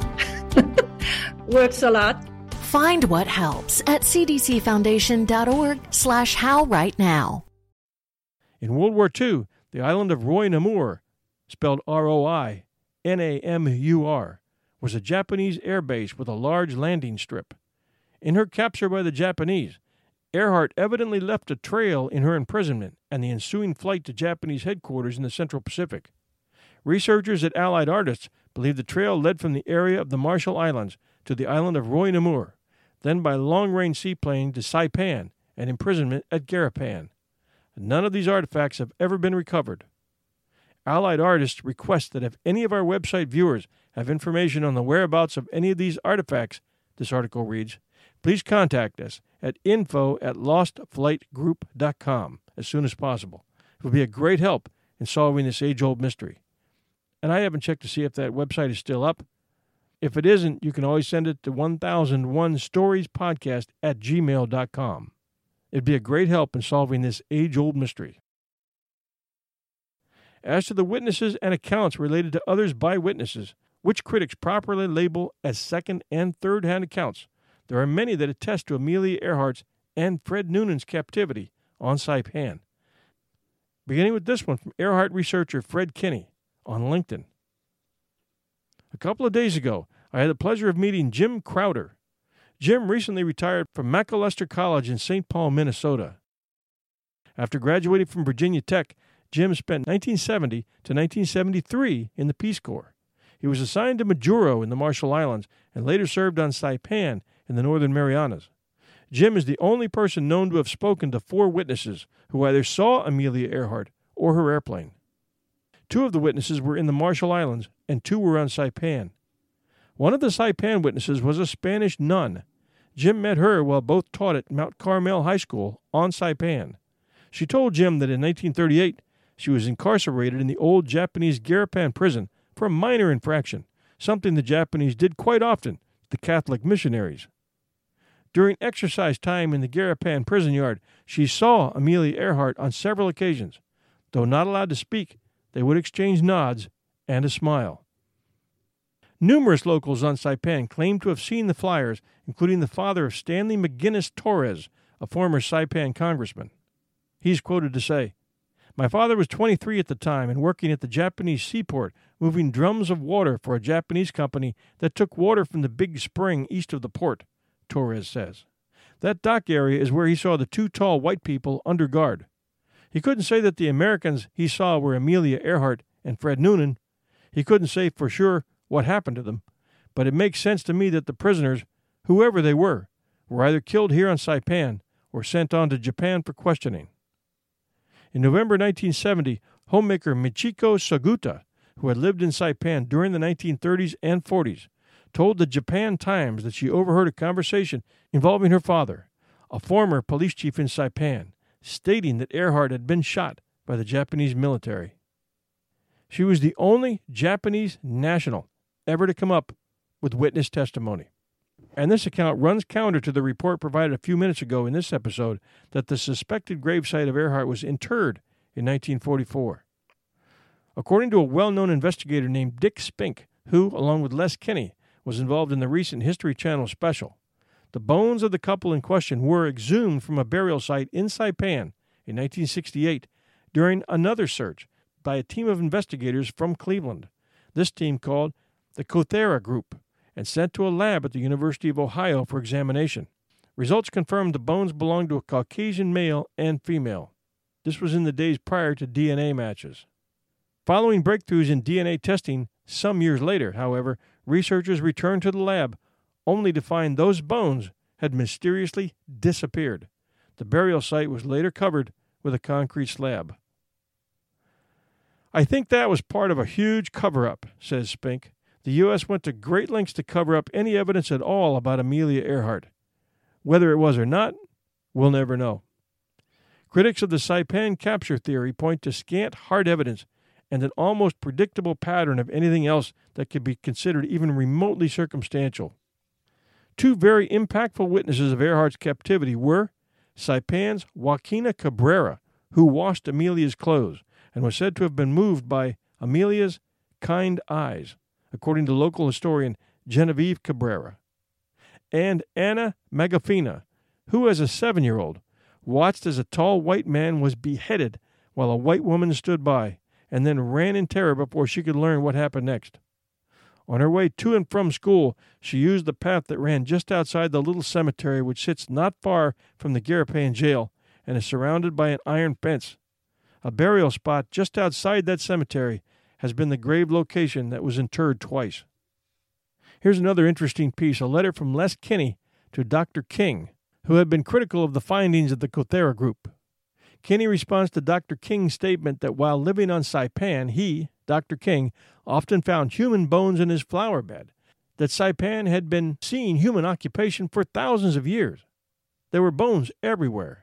works a lot. Find what helps at cdcfoundation.org slash how right now. In World War Two, the island of Roi Namur, spelled R O I N A M U R, was a Japanese air base with a large landing strip. In her capture by the Japanese, Earhart evidently left a trail in her imprisonment and the ensuing flight to Japanese headquarters in the Central Pacific. Researchers at Allied Artists believe the trail led from the area of the Marshall Islands to the island of Roi Namur, then by long-range seaplane to Saipan and imprisonment at Garapan. None of these artifacts have ever been recovered. Allied Artists request that if any of our website viewers have information on the whereabouts of any of these artifacts, this article reads, please contact us at info at lost flight group dot com as soon as possible. It would be a great help in solving this age-old mystery. And I haven't checked to see if that website is still up. If it isn't, you can always send it to one thousand one stories podcast at gmail dot com. It'd be a great help in solving this age-old mystery. As to the witnesses and accounts related to others by witnesses, which critics properly label as second and third-hand accounts, there are many that attest to Amelia Earhart's and Fred Noonan's captivity on Saipan. Beginning with this one from Earhart researcher Fred Kinney on LinkedIn. A couple of days ago, I had the pleasure of meeting Jim Crowder. Jim recently retired from Macalester College in Saint Paul, Minnesota. After graduating from Virginia Tech, Jim spent nineteen seventy to nineteen seventy-three in the Peace Corps. He was assigned to Majuro in the Marshall Islands and later served on Saipan in the Northern Marianas. Jim is the only person known to have spoken to four witnesses who either saw Amelia Earhart or her airplane. Two of the witnesses were in the Marshall Islands and two were on Saipan. One of the Saipan witnesses was a Spanish nun. Jim met her while both taught at Mount Carmel High School on Saipan. She told Jim that in nineteen thirty-eight, she was incarcerated in the old Japanese Garapan prison for a minor infraction, something the Japanese did quite often to the Catholic missionaries. During exercise time in the Garapan prison yard, she saw Amelia Earhart on several occasions. Though not allowed to speak, they would exchange nods and a smile. Numerous locals on Saipan claim to have seen the flyers, including the father of Stanley McGinnis Torres, a former Saipan congressman. He's quoted to say, "My father was twenty-three at the time and working at the Japanese seaport, moving drums of water for a Japanese company that took water from the big spring east of the port," Torres says. That dock area is where he saw the two tall white people under guard. He couldn't say that the Americans he saw were Amelia Earhart and Fred Noonan. He couldn't say for sure what happened to them, but it makes sense to me that the prisoners, whoever they were, were either killed here on Saipan or sent on to Japan for questioning. In November nineteen seventy, homemaker Michiko Saguta, who had lived in Saipan during the nineteen thirties and forties, told the Japan Times that she overheard a conversation involving her father, a former police chief in Saipan, stating that Earhart had been shot by the Japanese military. She was the only Japanese national ever to come up with witness testimony. And this account runs counter to the report provided a few minutes ago in this episode that the suspected gravesite of Earhart was interred in nineteen forty-four. According to a well-known investigator named Dick Spink, who, along with Les Kinney, was involved in the recent History Channel special, the bones of the couple in question were exhumed from a burial site in Saipan in nineteen sixty-eight during another search by a team of investigators from Cleveland. This team called the Kothera Group, and sent to a lab at the University of Ohio for examination. Results confirmed the bones belonged to a Caucasian male and female. This was in the days prior to D N A matches. Following breakthroughs in D N A testing some years later, however, researchers returned to the lab only to find those bones had mysteriously disappeared. The burial site was later covered with a concrete slab. I think that was part of a huge cover-up, says Spink. The U S went to great lengths to cover up any evidence at all about Amelia Earhart. Whether it was or not, we'll never know. Critics of the Saipan capture theory point to scant hard evidence and an almost predictable pattern of anything else that could be considered even remotely circumstantial. Two very impactful witnesses of Earhart's captivity were Saipan's Joaquina Cabrera, who washed Amelia's clothes and was said to have been moved by Amelia's kind eyes, according to local historian Genevieve Cabrera, and Anna Magafina, who as a seven-year-old watched as a tall white man was beheaded while a white woman stood by, and then ran in terror before she could learn what happened next. On her way to and from school, she used the path that ran just outside the little cemetery which sits not far from the Garapan jail and is surrounded by an iron fence. A burial spot just outside that cemetery has been the grave location that was interred twice. Here's another interesting piece, a letter from Les Kinney to Doctor King, who had been critical of the findings of the Kothera group. Kinney responds to Doctor King's statement that while living on Saipan, he, Doctor King, often found human bones in his flower bed, that Saipan had been seeing human occupation for thousands of years. There were bones everywhere.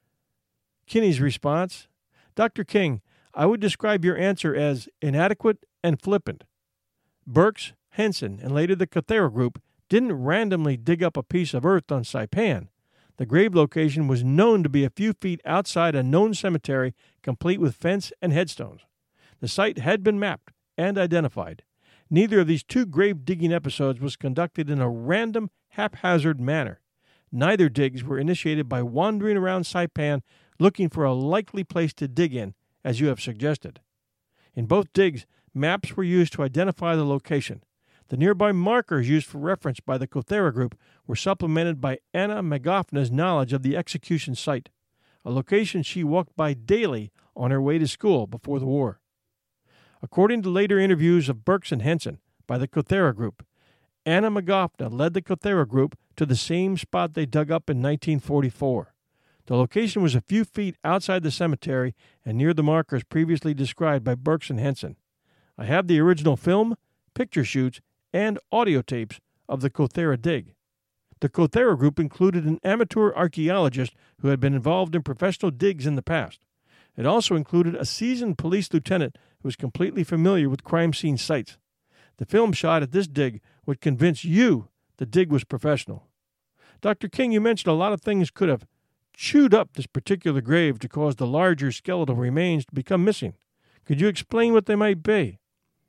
Kinney's response, Doctor King, I would describe your answer as inadequate and flippant. Burks, Henson, and later the Kothera group didn't randomly dig up a piece of earth on Saipan. The grave location was known to be a few feet outside a known cemetery, complete with fence and headstones. The site had been mapped and identified. Neither of these two grave-digging episodes was conducted in a random, haphazard manner. Neither digs were initiated by wandering around Saipan looking for a likely place to dig in, as you have suggested. In both digs, maps were used to identify the location. The nearby markers used for reference by the Kothera group were supplemented by Anna Magafna's knowledge of the execution site, a location she walked by daily on her way to school before the war. According to later interviews of Burks and Henson by the Kothera group, Anna Magafna led the Kothera group to the same spot they dug up in nineteen forty-four. The location was a few feet outside the cemetery and near the markers previously described by Burks and Henson. I have the original film, picture shoots, and audio tapes of the Kothera dig. The Kothera group included an amateur archaeologist who had been involved in professional digs in the past. It also included a seasoned police lieutenant who was completely familiar with crime scene sites. The film shot at this dig would convince you the dig was professional. Doctor King, you mentioned a lot of things could have chewed up this particular grave to cause the larger skeletal remains to become missing. Could you explain what they might be?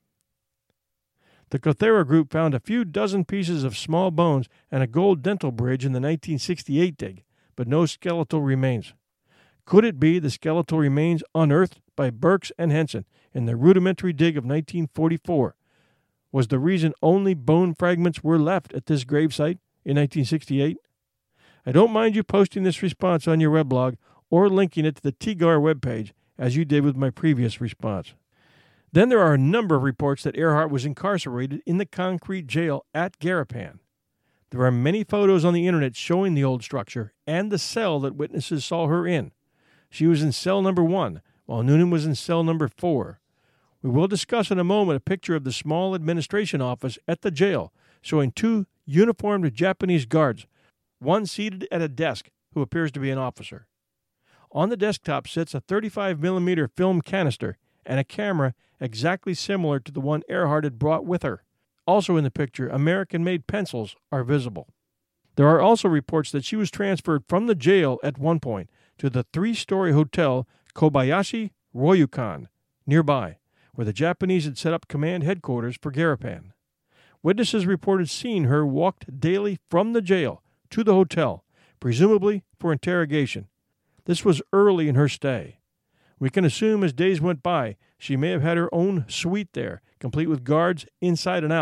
The Kothera group found a few dozen pieces of small bones and a gold dental bridge in the nineteen sixty-eight dig, but no skeletal remains. Could it be the skeletal remains unearthed by Burks and Henson in the rudimentary dig of nineteen forty-four was the reason only bone fragments were left at this gravesite in nineteen sixty-eight? I don't mind you posting this response on your weblog or linking it to the T G A R webpage, as you did with my previous response. Then there are a number of reports that Earhart was incarcerated in the concrete jail at Garapan. There are many photos on the internet showing the old structure and the cell that witnesses saw her in. She was in cell number one, while Noonan was in cell number four. We will discuss in a moment a picture of the small administration office at the jail, showing two uniformed Japanese guards, one seated at a desk who appears to be an officer. On the desktop sits a thirty-five millimeter film canister and a camera exactly similar to the one Earhart had brought with her. Also in the picture, American-made pencils are visible. There are also reports that she was transferred from the jail at one point to the three-story hotel Kobayashi Ryokan nearby, where the Japanese had set up command headquarters for Garapan. Witnesses reported seeing her walked daily from the jail to the hotel, presumably for interrogation. This was early in her stay. We can assume as days went by, she may have had her own suite there, complete with guards inside and out,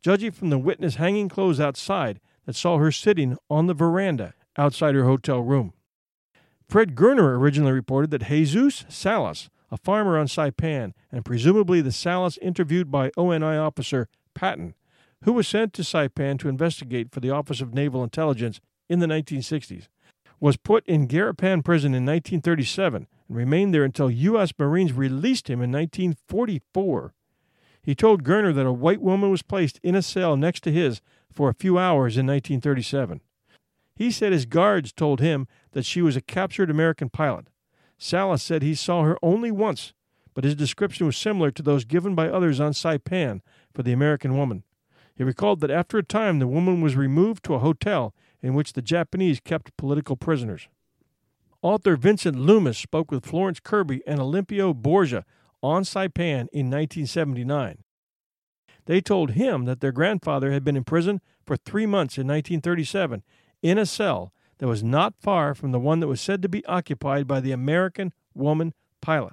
judging from the witness hanging clothes outside that saw her sitting on the veranda outside her hotel room. Fred Gerner originally reported that Jesus Salas, a farmer on Saipan, and presumably the Salas interviewed by O N I officer Patton, who was sent to Saipan to investigate for the Office of Naval Intelligence in the nineteen sixties, was put in Garapan prison in nineteen thirty-seven and remained there until U S Marines released him in nineteen forty-four. He told Gerner that a white woman was placed in a cell next to his for a few hours in nineteen thirty-seven. He said his guards told him that she was a captured American pilot. Salas said he saw her only once, but his description was similar to those given by others on Saipan for the American woman. He recalled that after a time the woman was removed to a hotel in which the Japanese kept political prisoners. Author Vincent Loomis spoke with Florence Kirby and Olympio Borgia on Saipan in nineteen seventy-nine. They told him that their grandfather had been in prison for three months in nineteen thirty-seven in a cell that was not far from the one that was said to be occupied by the American woman pilot.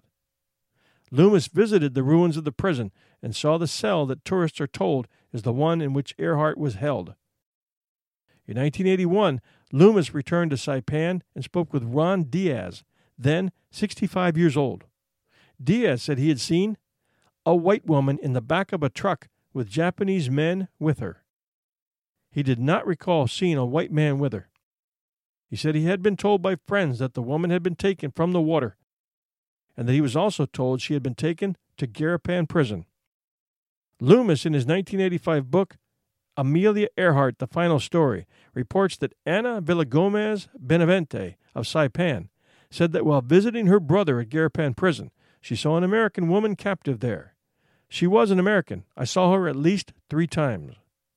Loomis visited the ruins of the prison and saw the cell that tourists are told is the one in which Earhart was held. In nineteen eighty-one, Loomis returned to Saipan and spoke with Ron Diaz, then sixty-five years old. Diaz said he had seen a white woman in the back of a truck with Japanese men with her. He did not recall seeing a white man with her. He said he had been told by friends that the woman had been taken from the water, and that he was also told she had been taken to Garapan prison. Loomis, in his nineteen eighty-five book, Amelia Earhart, The Final Story, reports that Ana Villagomez Benavente of Saipan said that while visiting her brother at Garapan prison, she saw an American woman captive there. She was an American. I saw her at least three times.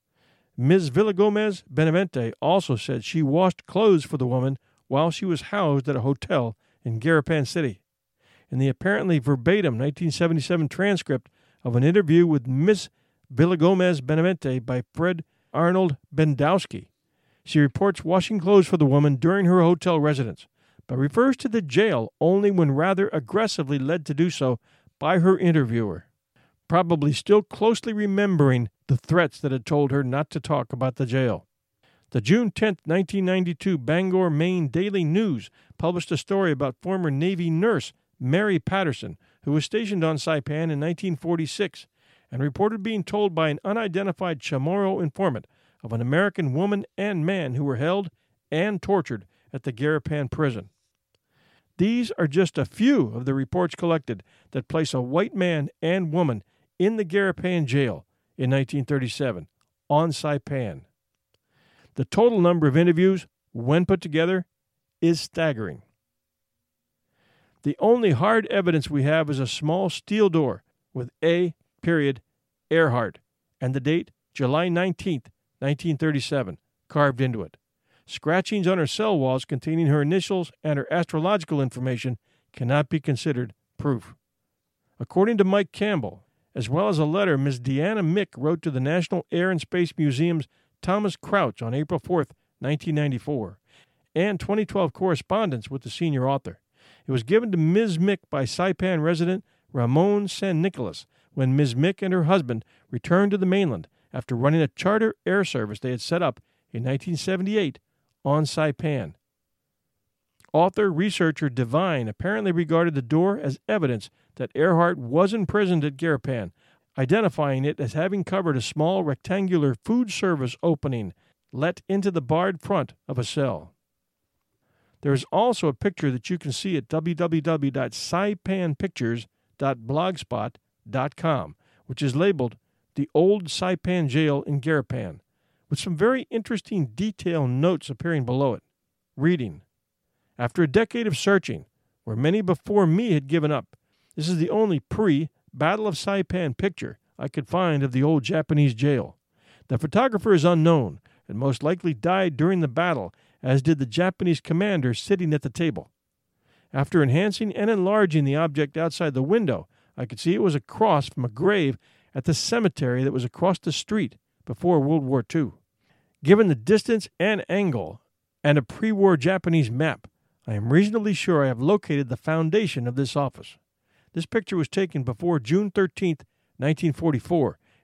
Miz Villagomez Benavente also said she washed clothes for the woman while she was housed at a hotel in Garapan City. In the apparently verbatim nineteen seventy-seven transcript of an interview with Miss Villagomez Benavente by Fred Arnold Bendowski, she reports washing clothes for the woman during her hotel residence, but refers to the jail only when rather aggressively led to do so by her interviewer, probably still closely remembering the threats that had told her not to talk about the jail. The June tenth, nineteen ninety-two Bangor, Maine Daily News published a story about former Navy nurse Mary Patterson, who was stationed on Saipan in nineteen forty-six, and reported being told by an unidentified Chamorro informant of an American woman and man who were held and tortured at the Garapan prison. These are just a few of the reports collected that place a white man and woman in the Garapan jail in nineteen thirty-seven on Saipan. The total number of interviews, when put together, is staggering. The only hard evidence we have is a small steel door with A. Period, Earhart, and the date July nineteenth, nineteen thirty-seven, carved into it. Scratchings on her cell walls containing her initials and her astrological information cannot be considered proof. According to Mike Campbell, as well as a letter Miss Deanna Mick wrote to the National Air and Space Museum's Thomas Crouch on April fourth, nineteen ninety-four, and twenty twelve correspondence with the senior author. It was given to Miz Mick by Saipan resident Ramon San Nicolas when Miz Mick and her husband returned to the mainland after running a charter air service they had set up in nineteen seventy-eight on Saipan. Author-researcher Devine apparently regarded the door as evidence that Earhart was imprisoned at Garapan, identifying it as having covered a small rectangular food service opening let into the barred front of a cell. There is also a picture that you can see at w w w dot saipan pictures dot blogspot dot com, which is labeled The Old Saipan Jail in Garapan, with some very interesting detailed notes appearing below it. Reading, after a decade of searching, where many before me had given up, this is the only pre-Battle of Saipan picture I could find of the old Japanese jail. The photographer is unknown and most likely died during the battle, as did the Japanese commander sitting at the table. After enhancing and enlarging the object outside the window, I could see it was a cross from a grave at the cemetery that was across the street before World War Two. Given the distance and angle and a pre-war Japanese map, I am reasonably sure I have located the foundation of this office. This picture was taken before June thirteenth, nineteen forty-four,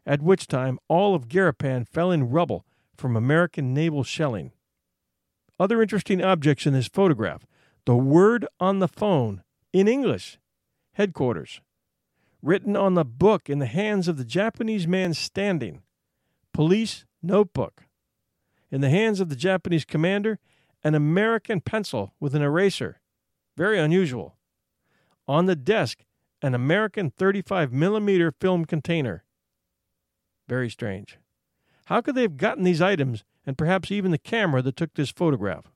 at which time all of Garapan fell in rubble from American naval shelling. Other interesting objects in this photograph: the word on the phone in English, headquarters. Written on the book in the hands of the Japanese man standing, police notebook. In the hands of the Japanese commander, an American pencil with an eraser. Very unusual. On the desk, an American thirty-five millimeter film container. Very strange. How could they have gotten these items, and perhaps even the camera that took this photograph?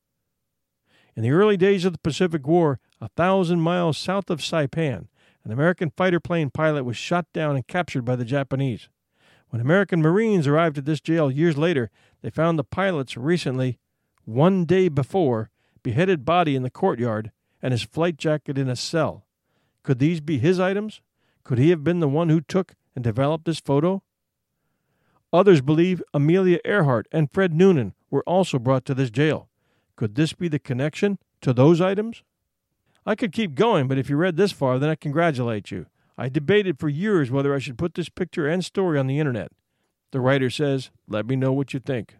In the early days of the Pacific War, a thousand miles south of Saipan, an American fighter plane pilot was shot down and captured by the Japanese. When American Marines arrived at this jail years later, they found the pilot's recently, one day before, beheaded body in the courtyard and his flight jacket in a cell. Could these be his items? Could he have been the one who took and developed this photo? Others believe Amelia Earhart and Fred Noonan were also brought to this jail. Could this be the connection to those items? I could keep going, but if you read this far, then I congratulate you. I debated for years whether I should put this picture and story on the internet. The writer says, let me know what you think.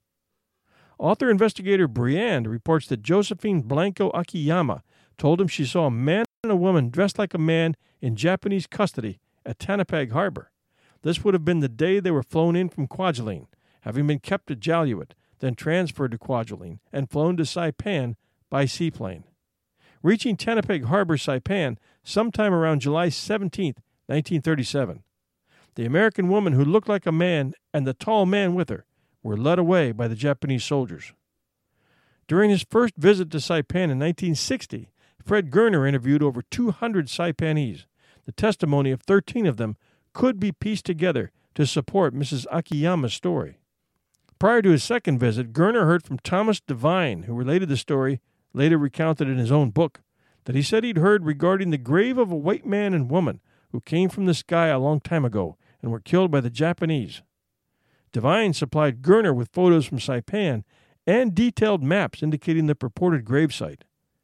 Author-investigator Briand reports that Josephine Blanco Akiyama told him she saw a man and a woman dressed like a man in Japanese custody at Tanapag Harbor. This would have been the day they were flown in from Kwajalein, having been kept at Jaluit, then transferred to Kwajalein, and flown to Saipan by seaplane. Reaching Tanapag Harbor, Saipan, sometime around July seventeenth, nineteen thirty-seven. The American woman who looked like a man and the tall man with her were led away by the Japanese soldiers. During his first visit to Saipan in nineteen sixty, Fred Gerner interviewed over two hundred Saipanese. The testimony of thirteen of them could be pieced together to support Missus Akiyama's story. Prior to his second visit, Gerner heard from Thomas Devine, who related the story, later recounted in his own book, that he said he'd heard regarding the grave of a white man and woman who came from the sky a long time ago and were killed by the Japanese. Devine supplied Gerner with photos from Saipan and detailed maps indicating the purported gravesite.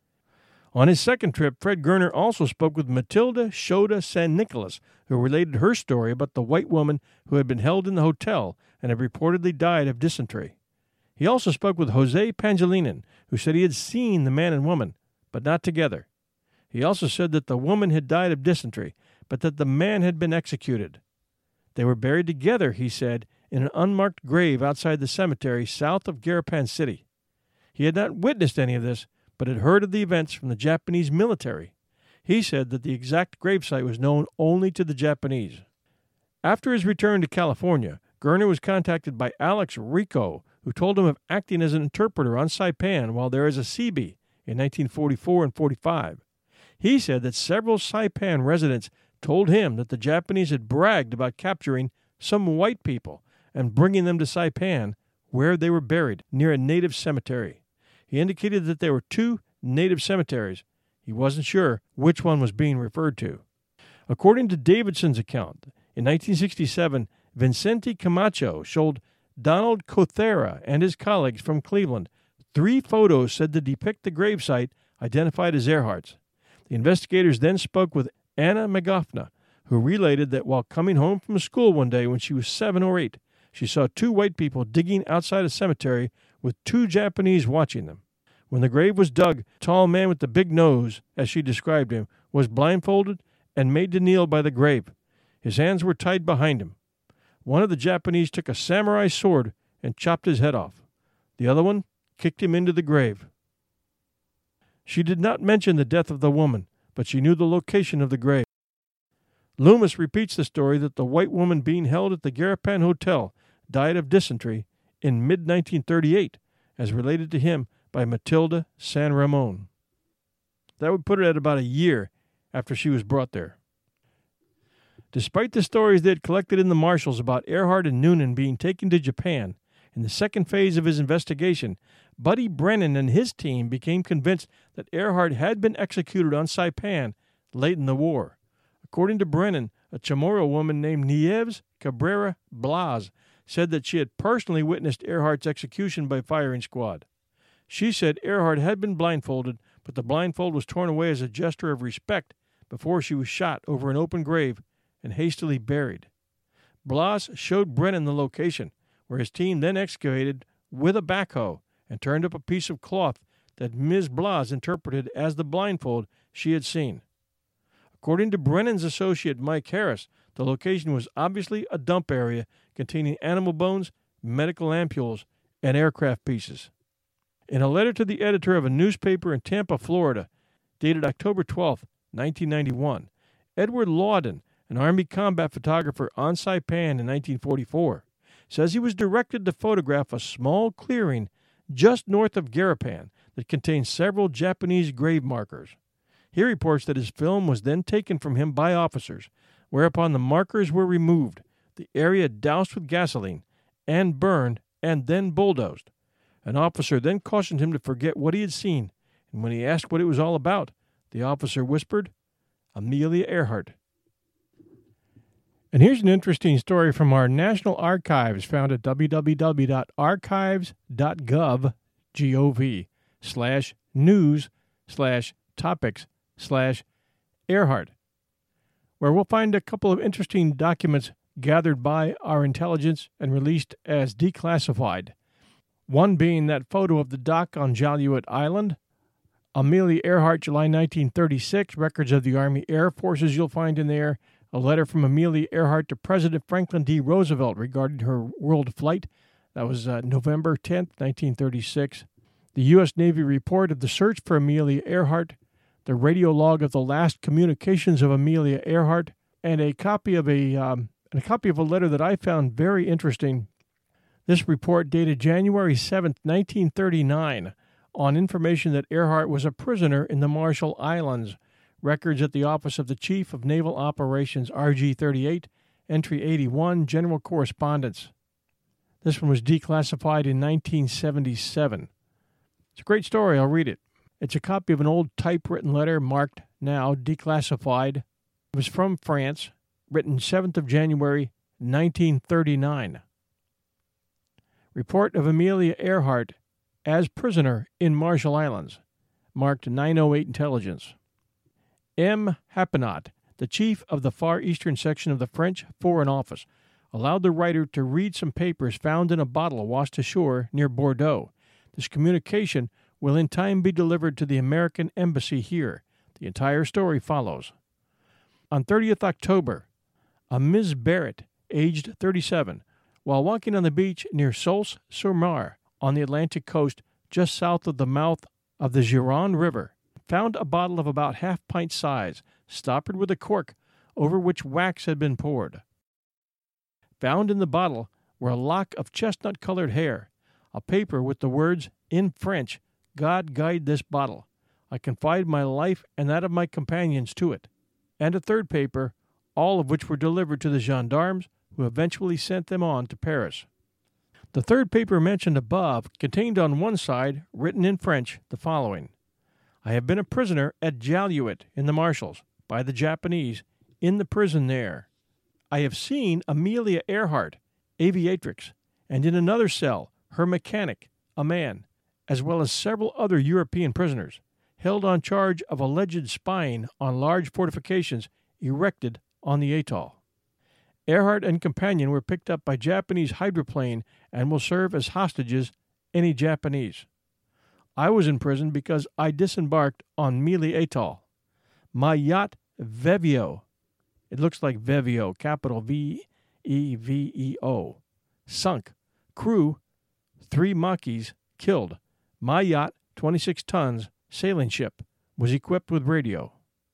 On his second trip, Fred Gerner also spoke with Matilda Shota San Nicolas, who related her story about the white woman who had been held in the hotel and had reportedly died of dysentery. He also spoke with Jose Pangilinan, who said he had seen the man and woman, but not together. He also said that the woman had died of dysentery, but that the man had been executed. They were buried together, he said, in an unmarked grave outside the cemetery south of Garapan City. He had not witnessed any of this, but had heard of the events from the Japanese military. He said that the exact gravesite was known only to the Japanese. After his return to California, Gerner was contacted by Alex Rico, who told him of acting as an interpreter on Saipan while there as a Seabee in nineteen forty-four and forty-five. He said that several Saipan residents told him that the Japanese had bragged about capturing some white people and bringing them to Saipan, where they were buried near a native cemetery. He indicated that there were two native cemeteries. He wasn't sure which one was being referred to. According to Davidson's account, in nineteen sixty-seven, Vincente Camacho showed Donald Cothera and his colleagues from Cleveland three photos said to depict the gravesite identified as Earhart's. The investigators then spoke with Anna Magofna, who related that while coming home from school one day when she was seven or eight, she saw two white people digging outside a cemetery with two Japanese watching them. When the grave was dug, a tall man with the big nose, as she described him, was blindfolded and made to kneel by the grave. His hands were tied behind him. One of the Japanese took a samurai sword and chopped his head off. The other one kicked him into the grave. She did not mention the death of the woman, but she knew the location of the grave. Loomis repeats the story that the white woman being held at the Garapan Hotel died of dysentery in mid nineteen thirty-eight, as related to him by Matilda San Ramon. That would put it at about a year after she was brought there. Despite the stories they had collected in the marshals about Earhart and Noonan being taken to Japan, in the second phase of his investigation, Buddy Brennan and his team became convinced that Earhart had been executed on Saipan late in the war. According to Brennan, a Chamorro woman named Nieves Cabrera Blas said that she had personally witnessed Earhart's execution by firing squad. She said Earhart had been blindfolded, but the blindfold was torn away as a gesture of respect before she was shot over an open grave and hastily buried. Blas showed Brennan the location, where his team then excavated with a backhoe and turned up a piece of cloth that Miz Blas interpreted as the blindfold she had seen. According to Brennan's associate Mike Harris, the location was obviously a dump area containing animal bones, medical ampules, and aircraft pieces. In a letter to the editor of a newspaper in Tampa, Florida, dated October twelfth, nineteen ninety-one, Edward Lawden, an Army combat photographer on Saipan in nineteen forty-four, says he was directed to photograph a small clearing just north of Garapan that contains several Japanese grave markers. He reports that his film was then taken from him by officers, whereupon the markers were removed, the area doused with gasoline, and burned, and then bulldozed. An officer then cautioned him to forget what he had seen, and when he asked what it was all about, the officer whispered, "Amelia Earhart." And here's an interesting story from our National Archives, found at www.archives.gov, G-O-V, slash news, slash topics, slash Earhart, where we'll find a couple of interesting documents gathered by our intelligence and released as declassified. One being that photo of the dock on Jaluit Island, Amelia Earhart, July nineteen thirty-six, records of the Army Air Forces you'll find in there, a letter from Amelia Earhart to President Franklin D. Roosevelt regarding her world flight. That was uh, November tenth, nineteen thirty-six. The U S Navy report of the search for Amelia Earhart, the radio log of the last communications of Amelia Earhart, and a copy of a um, a copy of a letter that I found very interesting. This report dated January seventh, nineteen thirty-nine, on information that Earhart was a prisoner in the Marshall Islands. Records at the Office of the Chief of Naval Operations, R G thirty-eight, Entry eighty-one, General Correspondence. This one was declassified in nineteen seventy-seven. It's a great story. I'll read it. It's a copy of an old typewritten letter marked now declassified. It was from France, written seventh of January, nineteen thirty-nine. Report of Amelia Earhart as prisoner in Marshall Islands, marked nine oh eight Intelligence. M. Happenot, the chief of the Far Eastern section of the French Foreign Office, allowed the writer to read some papers found in a bottle washed ashore near Bordeaux. This communication will in time be delivered to the American Embassy here. The entire story follows. On thirtieth October, a Miz Barrett, aged thirty-seven, while walking on the beach near Saulce-sur-Mar on the Atlantic coast just south of the mouth of the Gironde River, found a bottle of about half-pint size, stoppered with a cork, over which wax had been poured. Found in the bottle were a lock of chestnut-colored hair, a paper with the words, in French, "God guide this bottle. I confide my life and that of my companions to it," and a third paper, all of which were delivered to the gendarmes, who eventually sent them on to Paris. The third paper mentioned above contained on one side, written in French, the following: "I have been a prisoner at Jaluit in the Marshalls by the Japanese in the prison there. I have seen Amelia Earhart, aviatrix, and in another cell her mechanic, a man, as well as several other European prisoners, held on charge of alleged spying on large fortifications erected on the atoll. Earhart and companion were picked up by Japanese hydroplane and will serve as hostages, any Japanese. I was in prison because I disembarked on Mealy Atoll. My yacht, Vevio, it looks like Vevio, capital V E V E O, sunk. Crew, three Maquis, killed. My yacht, twenty-six tons, sailing ship, was equipped with radio."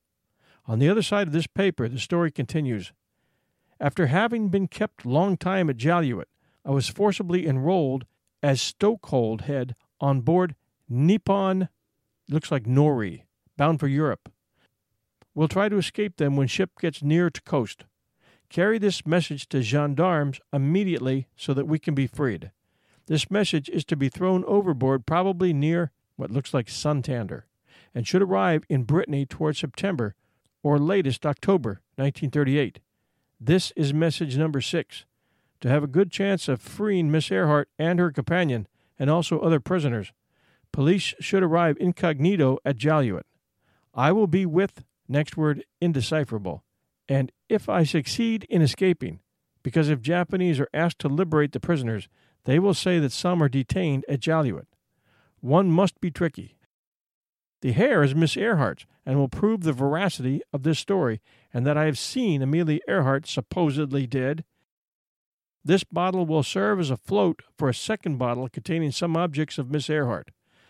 On the other side of this paper, the story continues. "After having been kept long time at Jaluit, I was forcibly enrolled as stokehold head on board Nippon, looks like Nori, bound for Europe. Will try to escape them when ship gets near to coast. Carry this message to gendarmes immediately so that we can be freed. This message is to be thrown overboard probably near what looks like Santander, and should arrive in Brittany toward September or latest October nineteen thirty-eight. This is message number six. To have a good chance of freeing Miss Earhart and her companion, and also other prisoners, police should arrive incognito at Jaluit. I will be with, next word, indecipherable, and if I succeed in escaping, because if Japanese are asked to liberate the prisoners, they will say that some are detained at Jaluyt. One must be tricky. The hair is Miss Earhart's and will prove the veracity of this story and that I have seen Amelia Earhart supposedly dead. This bottle will serve as a float for a second bottle containing some objects of Miss Earhart.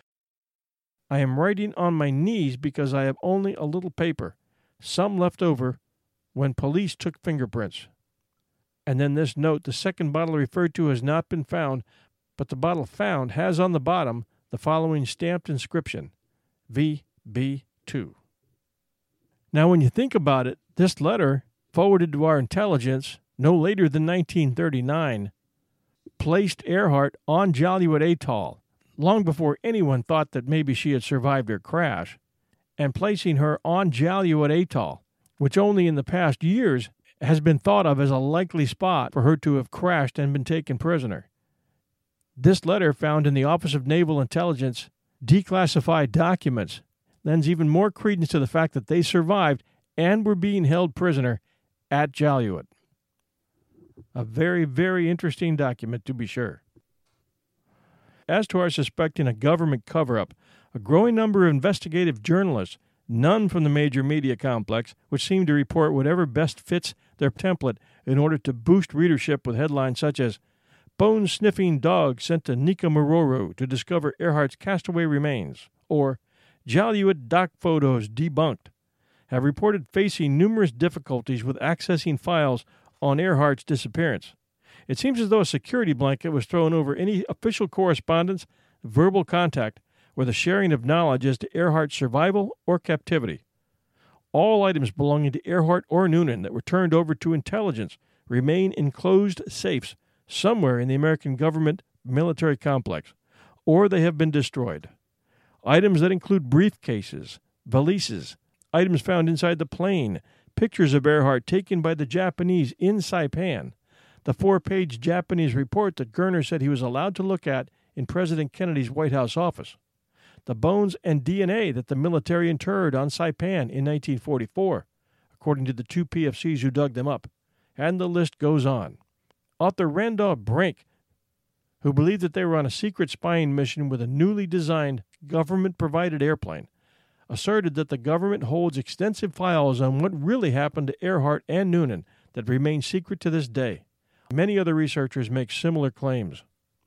I am writing on my knees because I have only a little paper, some left over when police took fingerprints. And then this note, the second bottle referred to has not been found, but the bottle found has on the bottom the following stamped inscription, V B two. Now, when you think about it, this letter, forwarded to our intelligence no later than nineteen thirty-nine, placed Earhart on Jaluyt Atoll, long before anyone thought that maybe she had survived her crash, and placing her on Jaluyt Atoll, which only in the past years has been thought of as a likely spot for her to have crashed and been taken prisoner. This letter, found in the Office of Naval Intelligence declassified documents, lends even more credence to the fact that they survived and were being held prisoner at Jaluyt. A very, very interesting document, to be sure. As to our suspecting a government cover-up, a growing number of investigative journalists, none from the major media complex, which seem to report whatever best fits their template in order to boost readership with headlines such as Bone-Sniffing Dog Sent to Nikamororo to Discover Earhart's Castaway Remains, or Jaluyt Doc Photos Debunked, have reported facing numerous difficulties with accessing files on Earhart's disappearance. It seems as though a security blanket was thrown over any official correspondence, verbal contact, or the sharing of knowledge as to Earhart's survival or captivity. All items belonging to Earhart or Noonan that were turned over to intelligence remain in closed safes somewhere in the American government military complex, or they have been destroyed. Items that include briefcases, valises, items found inside the plane, pictures of Earhart taken by the Japanese in Saipan, the four-page Japanese report that Gerner said he was allowed to look at in President Kennedy's White House office, the bones and D N A that the military interred on Saipan in nineteen forty-four, according to the two P F Cs who dug them up, and the list goes on. Author Randolph Brink, who believed that they were on a secret spying mission with a newly designed government-provided airplane, asserted that the government holds extensive files on what really happened to Earhart and Noonan that remain secret to this day. Many other researchers make similar claims.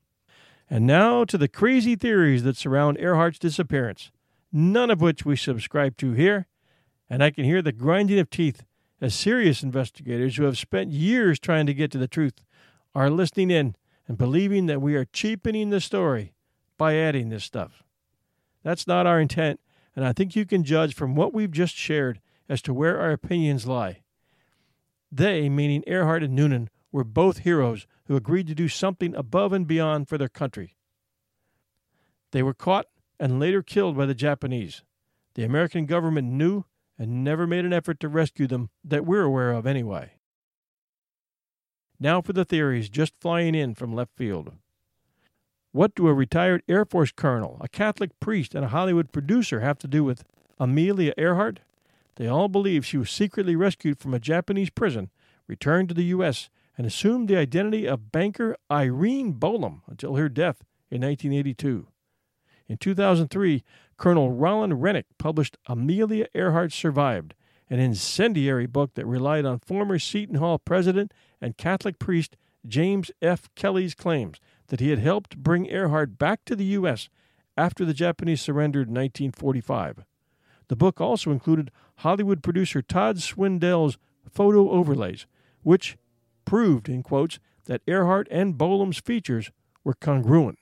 And now to the crazy theories that surround Earhart's disappearance, none of which we subscribe to here, and I can hear the grinding of teeth as serious investigators who have spent years trying to get to the truth are listening in and believing that we are cheapening the story by adding this stuff. That's not our intent, and I think you can judge from what we've just shared as to where our opinions lie. They, meaning Earhart and Noonan, were both heroes who agreed to do something above and beyond for their country. They were caught and later killed by the Japanese. The American government knew and never made an effort to rescue them that we're aware of anyway. Now for the theories just flying in from left field. What do a retired Air Force colonel, a Catholic priest, and a Hollywood producer have to do with Amelia Earhart? They all believe she was secretly rescued from a Japanese prison, returned to the U S, and assumed the identity of banker Irene Bolam until her death in nineteen eighty-two. In two thousand three, Colonel Roland Rennick published Amelia Earhart Survived, an incendiary book that relied on former Seton Hall president and Catholic priest James F. Kelly's claims that he had helped bring Earhart back to the U S after the Japanese surrendered in nineteen forty-five. The book also included Hollywood producer Todd Swindell's photo overlays, which proved, in quotes, that Earhart and Bolam's features were congruent.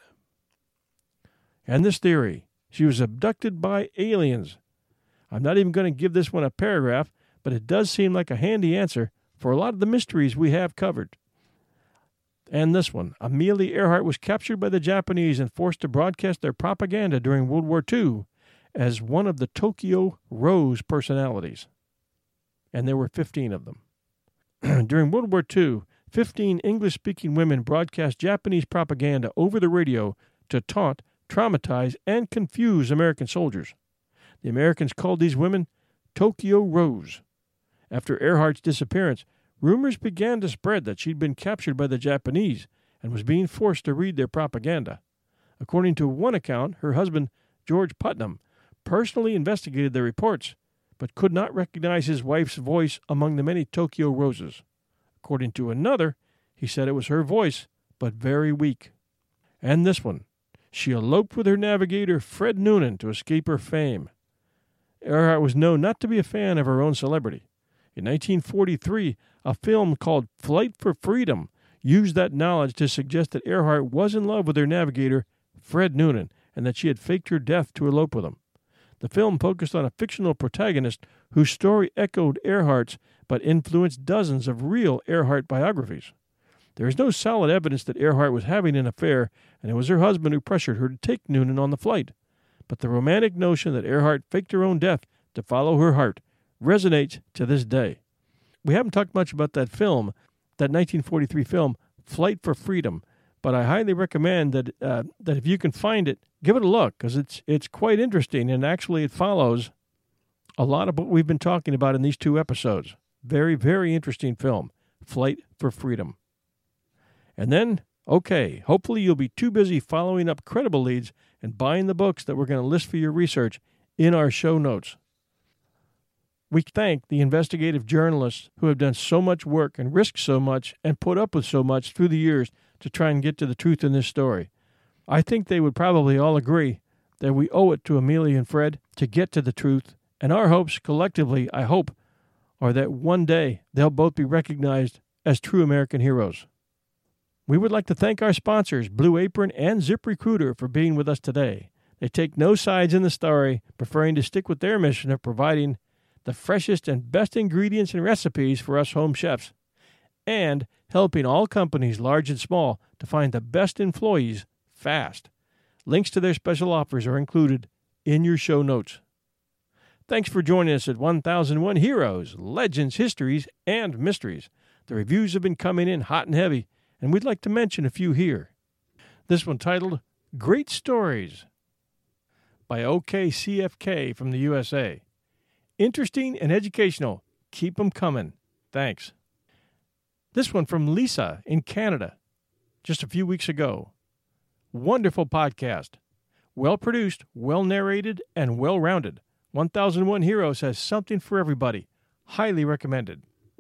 And this theory, she was abducted by aliens. I'm not even going to give this one a paragraph, but it does seem like a handy answer for a lot of the mysteries we have covered. And this one, Amelia Earhart was captured by the Japanese and forced to broadcast their propaganda during World War Two as one of the Tokyo Rose personalities. And there were fifteen of them. During World War Two, fifteen English-speaking women broadcast Japanese propaganda over the radio to taunt, traumatize, and confuse American soldiers. The Americans called these women Tokyo Rose. After Earhart's disappearance, rumors began to spread that she'd been captured by the Japanese and was being forced to read their propaganda. According to one account, her husband, George Putnam, personally investigated the reports, but could not recognize his wife's voice among the many Tokyo roses. According to another, he said it was her voice, but very weak. And this one, she eloped with her navigator, Fred Noonan, to escape her fame. Earhart was known not to be a fan of her own celebrity. In nineteen forty-three, a film called Flight for Freedom used that knowledge to suggest that Earhart was in love with her navigator, Fred Noonan, and that she had faked her death to elope with him. The film focused on a fictional protagonist whose story echoed Earhart's but influenced dozens of real Earhart biographies. There is no solid evidence that Earhart was having an affair, and it was her husband who pressured her to take Noonan on the flight. But the romantic notion that Earhart faked her own death to follow her heart resonates to this day. We haven't talked much about that film, that nineteen forty-three film, Flight for Freedom, but I highly recommend that uh, that if you can find it, give it a look, because it's it's quite interesting, and actually it follows a lot of what we've been talking about in these two episodes. Very, very interesting film, Flight for Freedom. And then, okay, hopefully you'll be too busy following up credible leads and buying the books that we're going to list for your research in our show notes. We thank the investigative journalists who have done so much work and risked so much and put up with so much through the years to try and get to the truth in this story. I think they would probably all agree that we owe it to Amelia and Fred to get to the truth, and our hopes collectively, I hope, are that one day they'll both be recognized as true American heroes. We would like to thank our sponsors, Blue Apron and ZipRecruiter, for being with us today. They take no sides in the story, preferring to stick with their mission of providing the freshest and best ingredients and recipes for us home chefs, and helping all companies, large and small, to find the best employees fast. Links to their special offers are included in your show notes. Thanks for joining us at one thousand one Heroes, Legends, Histories, and Mysteries. The reviews have been coming in hot and heavy, and we'd like to mention a few here. This one titled, Great Stories, by O K C F K from the U S A. Interesting and educational. Keep 'em coming. Thanks. This one from Lisa in Canada, just a few weeks ago. Wonderful podcast. Well-produced, well-narrated, and well-rounded. one thousand one Heroes has something for everybody. Highly recommended.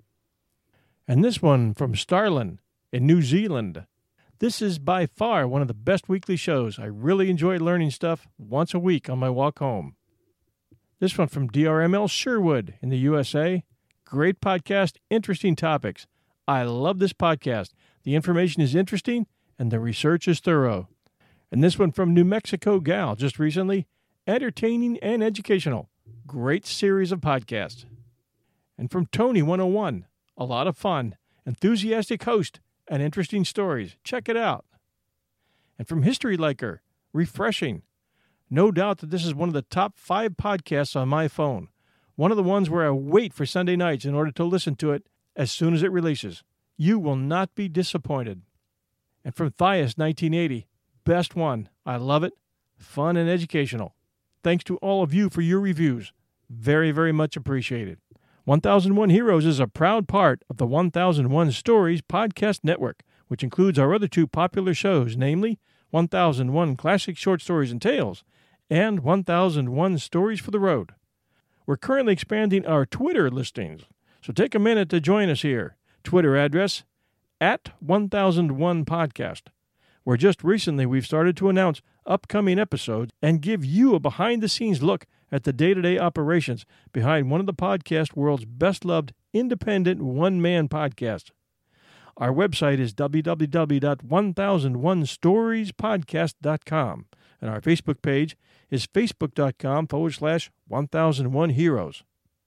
And this one from Starlin in New Zealand. This is by far one of the best weekly shows. I really enjoy learning stuff once a week on my walk home. This one from D R M L Sherwood in the U S A. Great podcast, interesting topics. I love this podcast. The information is interesting and the research is thorough. And this one from New Mexico Gal just recently. Entertaining and educational. Great series of podcasts. And from Tony one oh one. A lot of fun. Enthusiastic host and interesting stories. Check it out. And from History Liker. Refreshing. No doubt that this is one of the top five podcasts on my phone. One of the ones where I wait for Sunday nights in order to listen to it as soon as it releases. You will not be disappointed. And from Thias nineteen eighty, best one. I love it. Fun and educational. Thanks to all of you for your reviews. Very, very much appreciated. one thousand one Heroes is a proud part of the one thousand one Stories podcast network, which includes our other two popular shows, namely one thousand one Classic Short Stories and Tales and one thousand one Stories for the Road. We're currently expanding our Twitter listings, so take a minute to join us here. Twitter address, at one thousand one Podcast, where just recently we've started to announce upcoming episodes and give you a behind-the-scenes look at the day-to-day operations behind one of the podcast world's best-loved independent one-man podcasts. Our website is w w w dot one thousand one stories podcast dot com, and our Facebook page is facebook.com forward slash 1001 Heroes.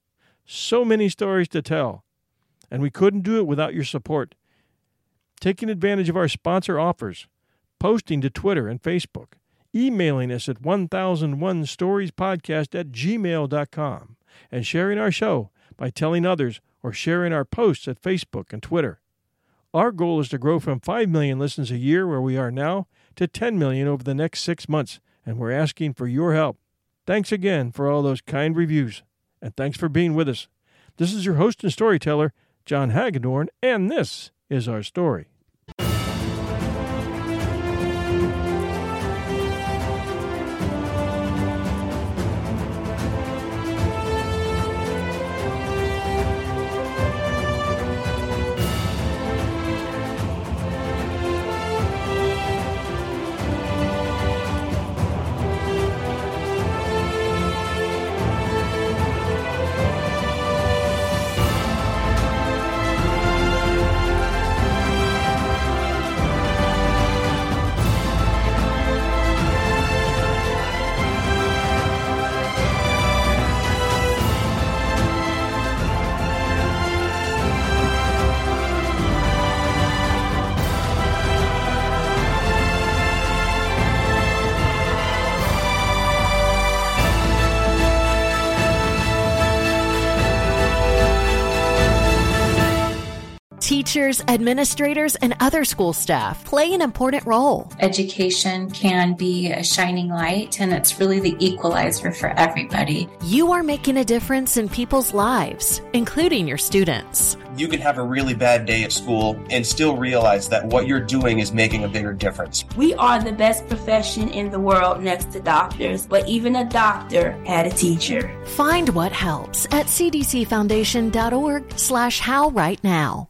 So many stories to tell, and we couldn't do it without your support. Taking advantage of our sponsor offers, posting to Twitter and Facebook, emailing us at one thousand one stories podcast at gmail dot com, and sharing our show by telling others or sharing our posts at Facebook and Twitter. Our goal is to grow from five million listens a year, where we are now, to ten million over the next six months, and we're asking for your help. Thanks again for all those kind reviews, and thanks for being with us. This is your host and storyteller, John Hagedorn, and this is our story. Teachers, administrators, and other school staff play an important role. Education can be a shining light, and it's really the equalizer for everybody. You are making a difference in people's lives, including your students. You can have a really bad day at school and still realize that what you're doing is making a bigger difference. We are the best profession in the world next to doctors, but even a doctor had a teacher. Find what helps at cdcfoundation.org slash how right now.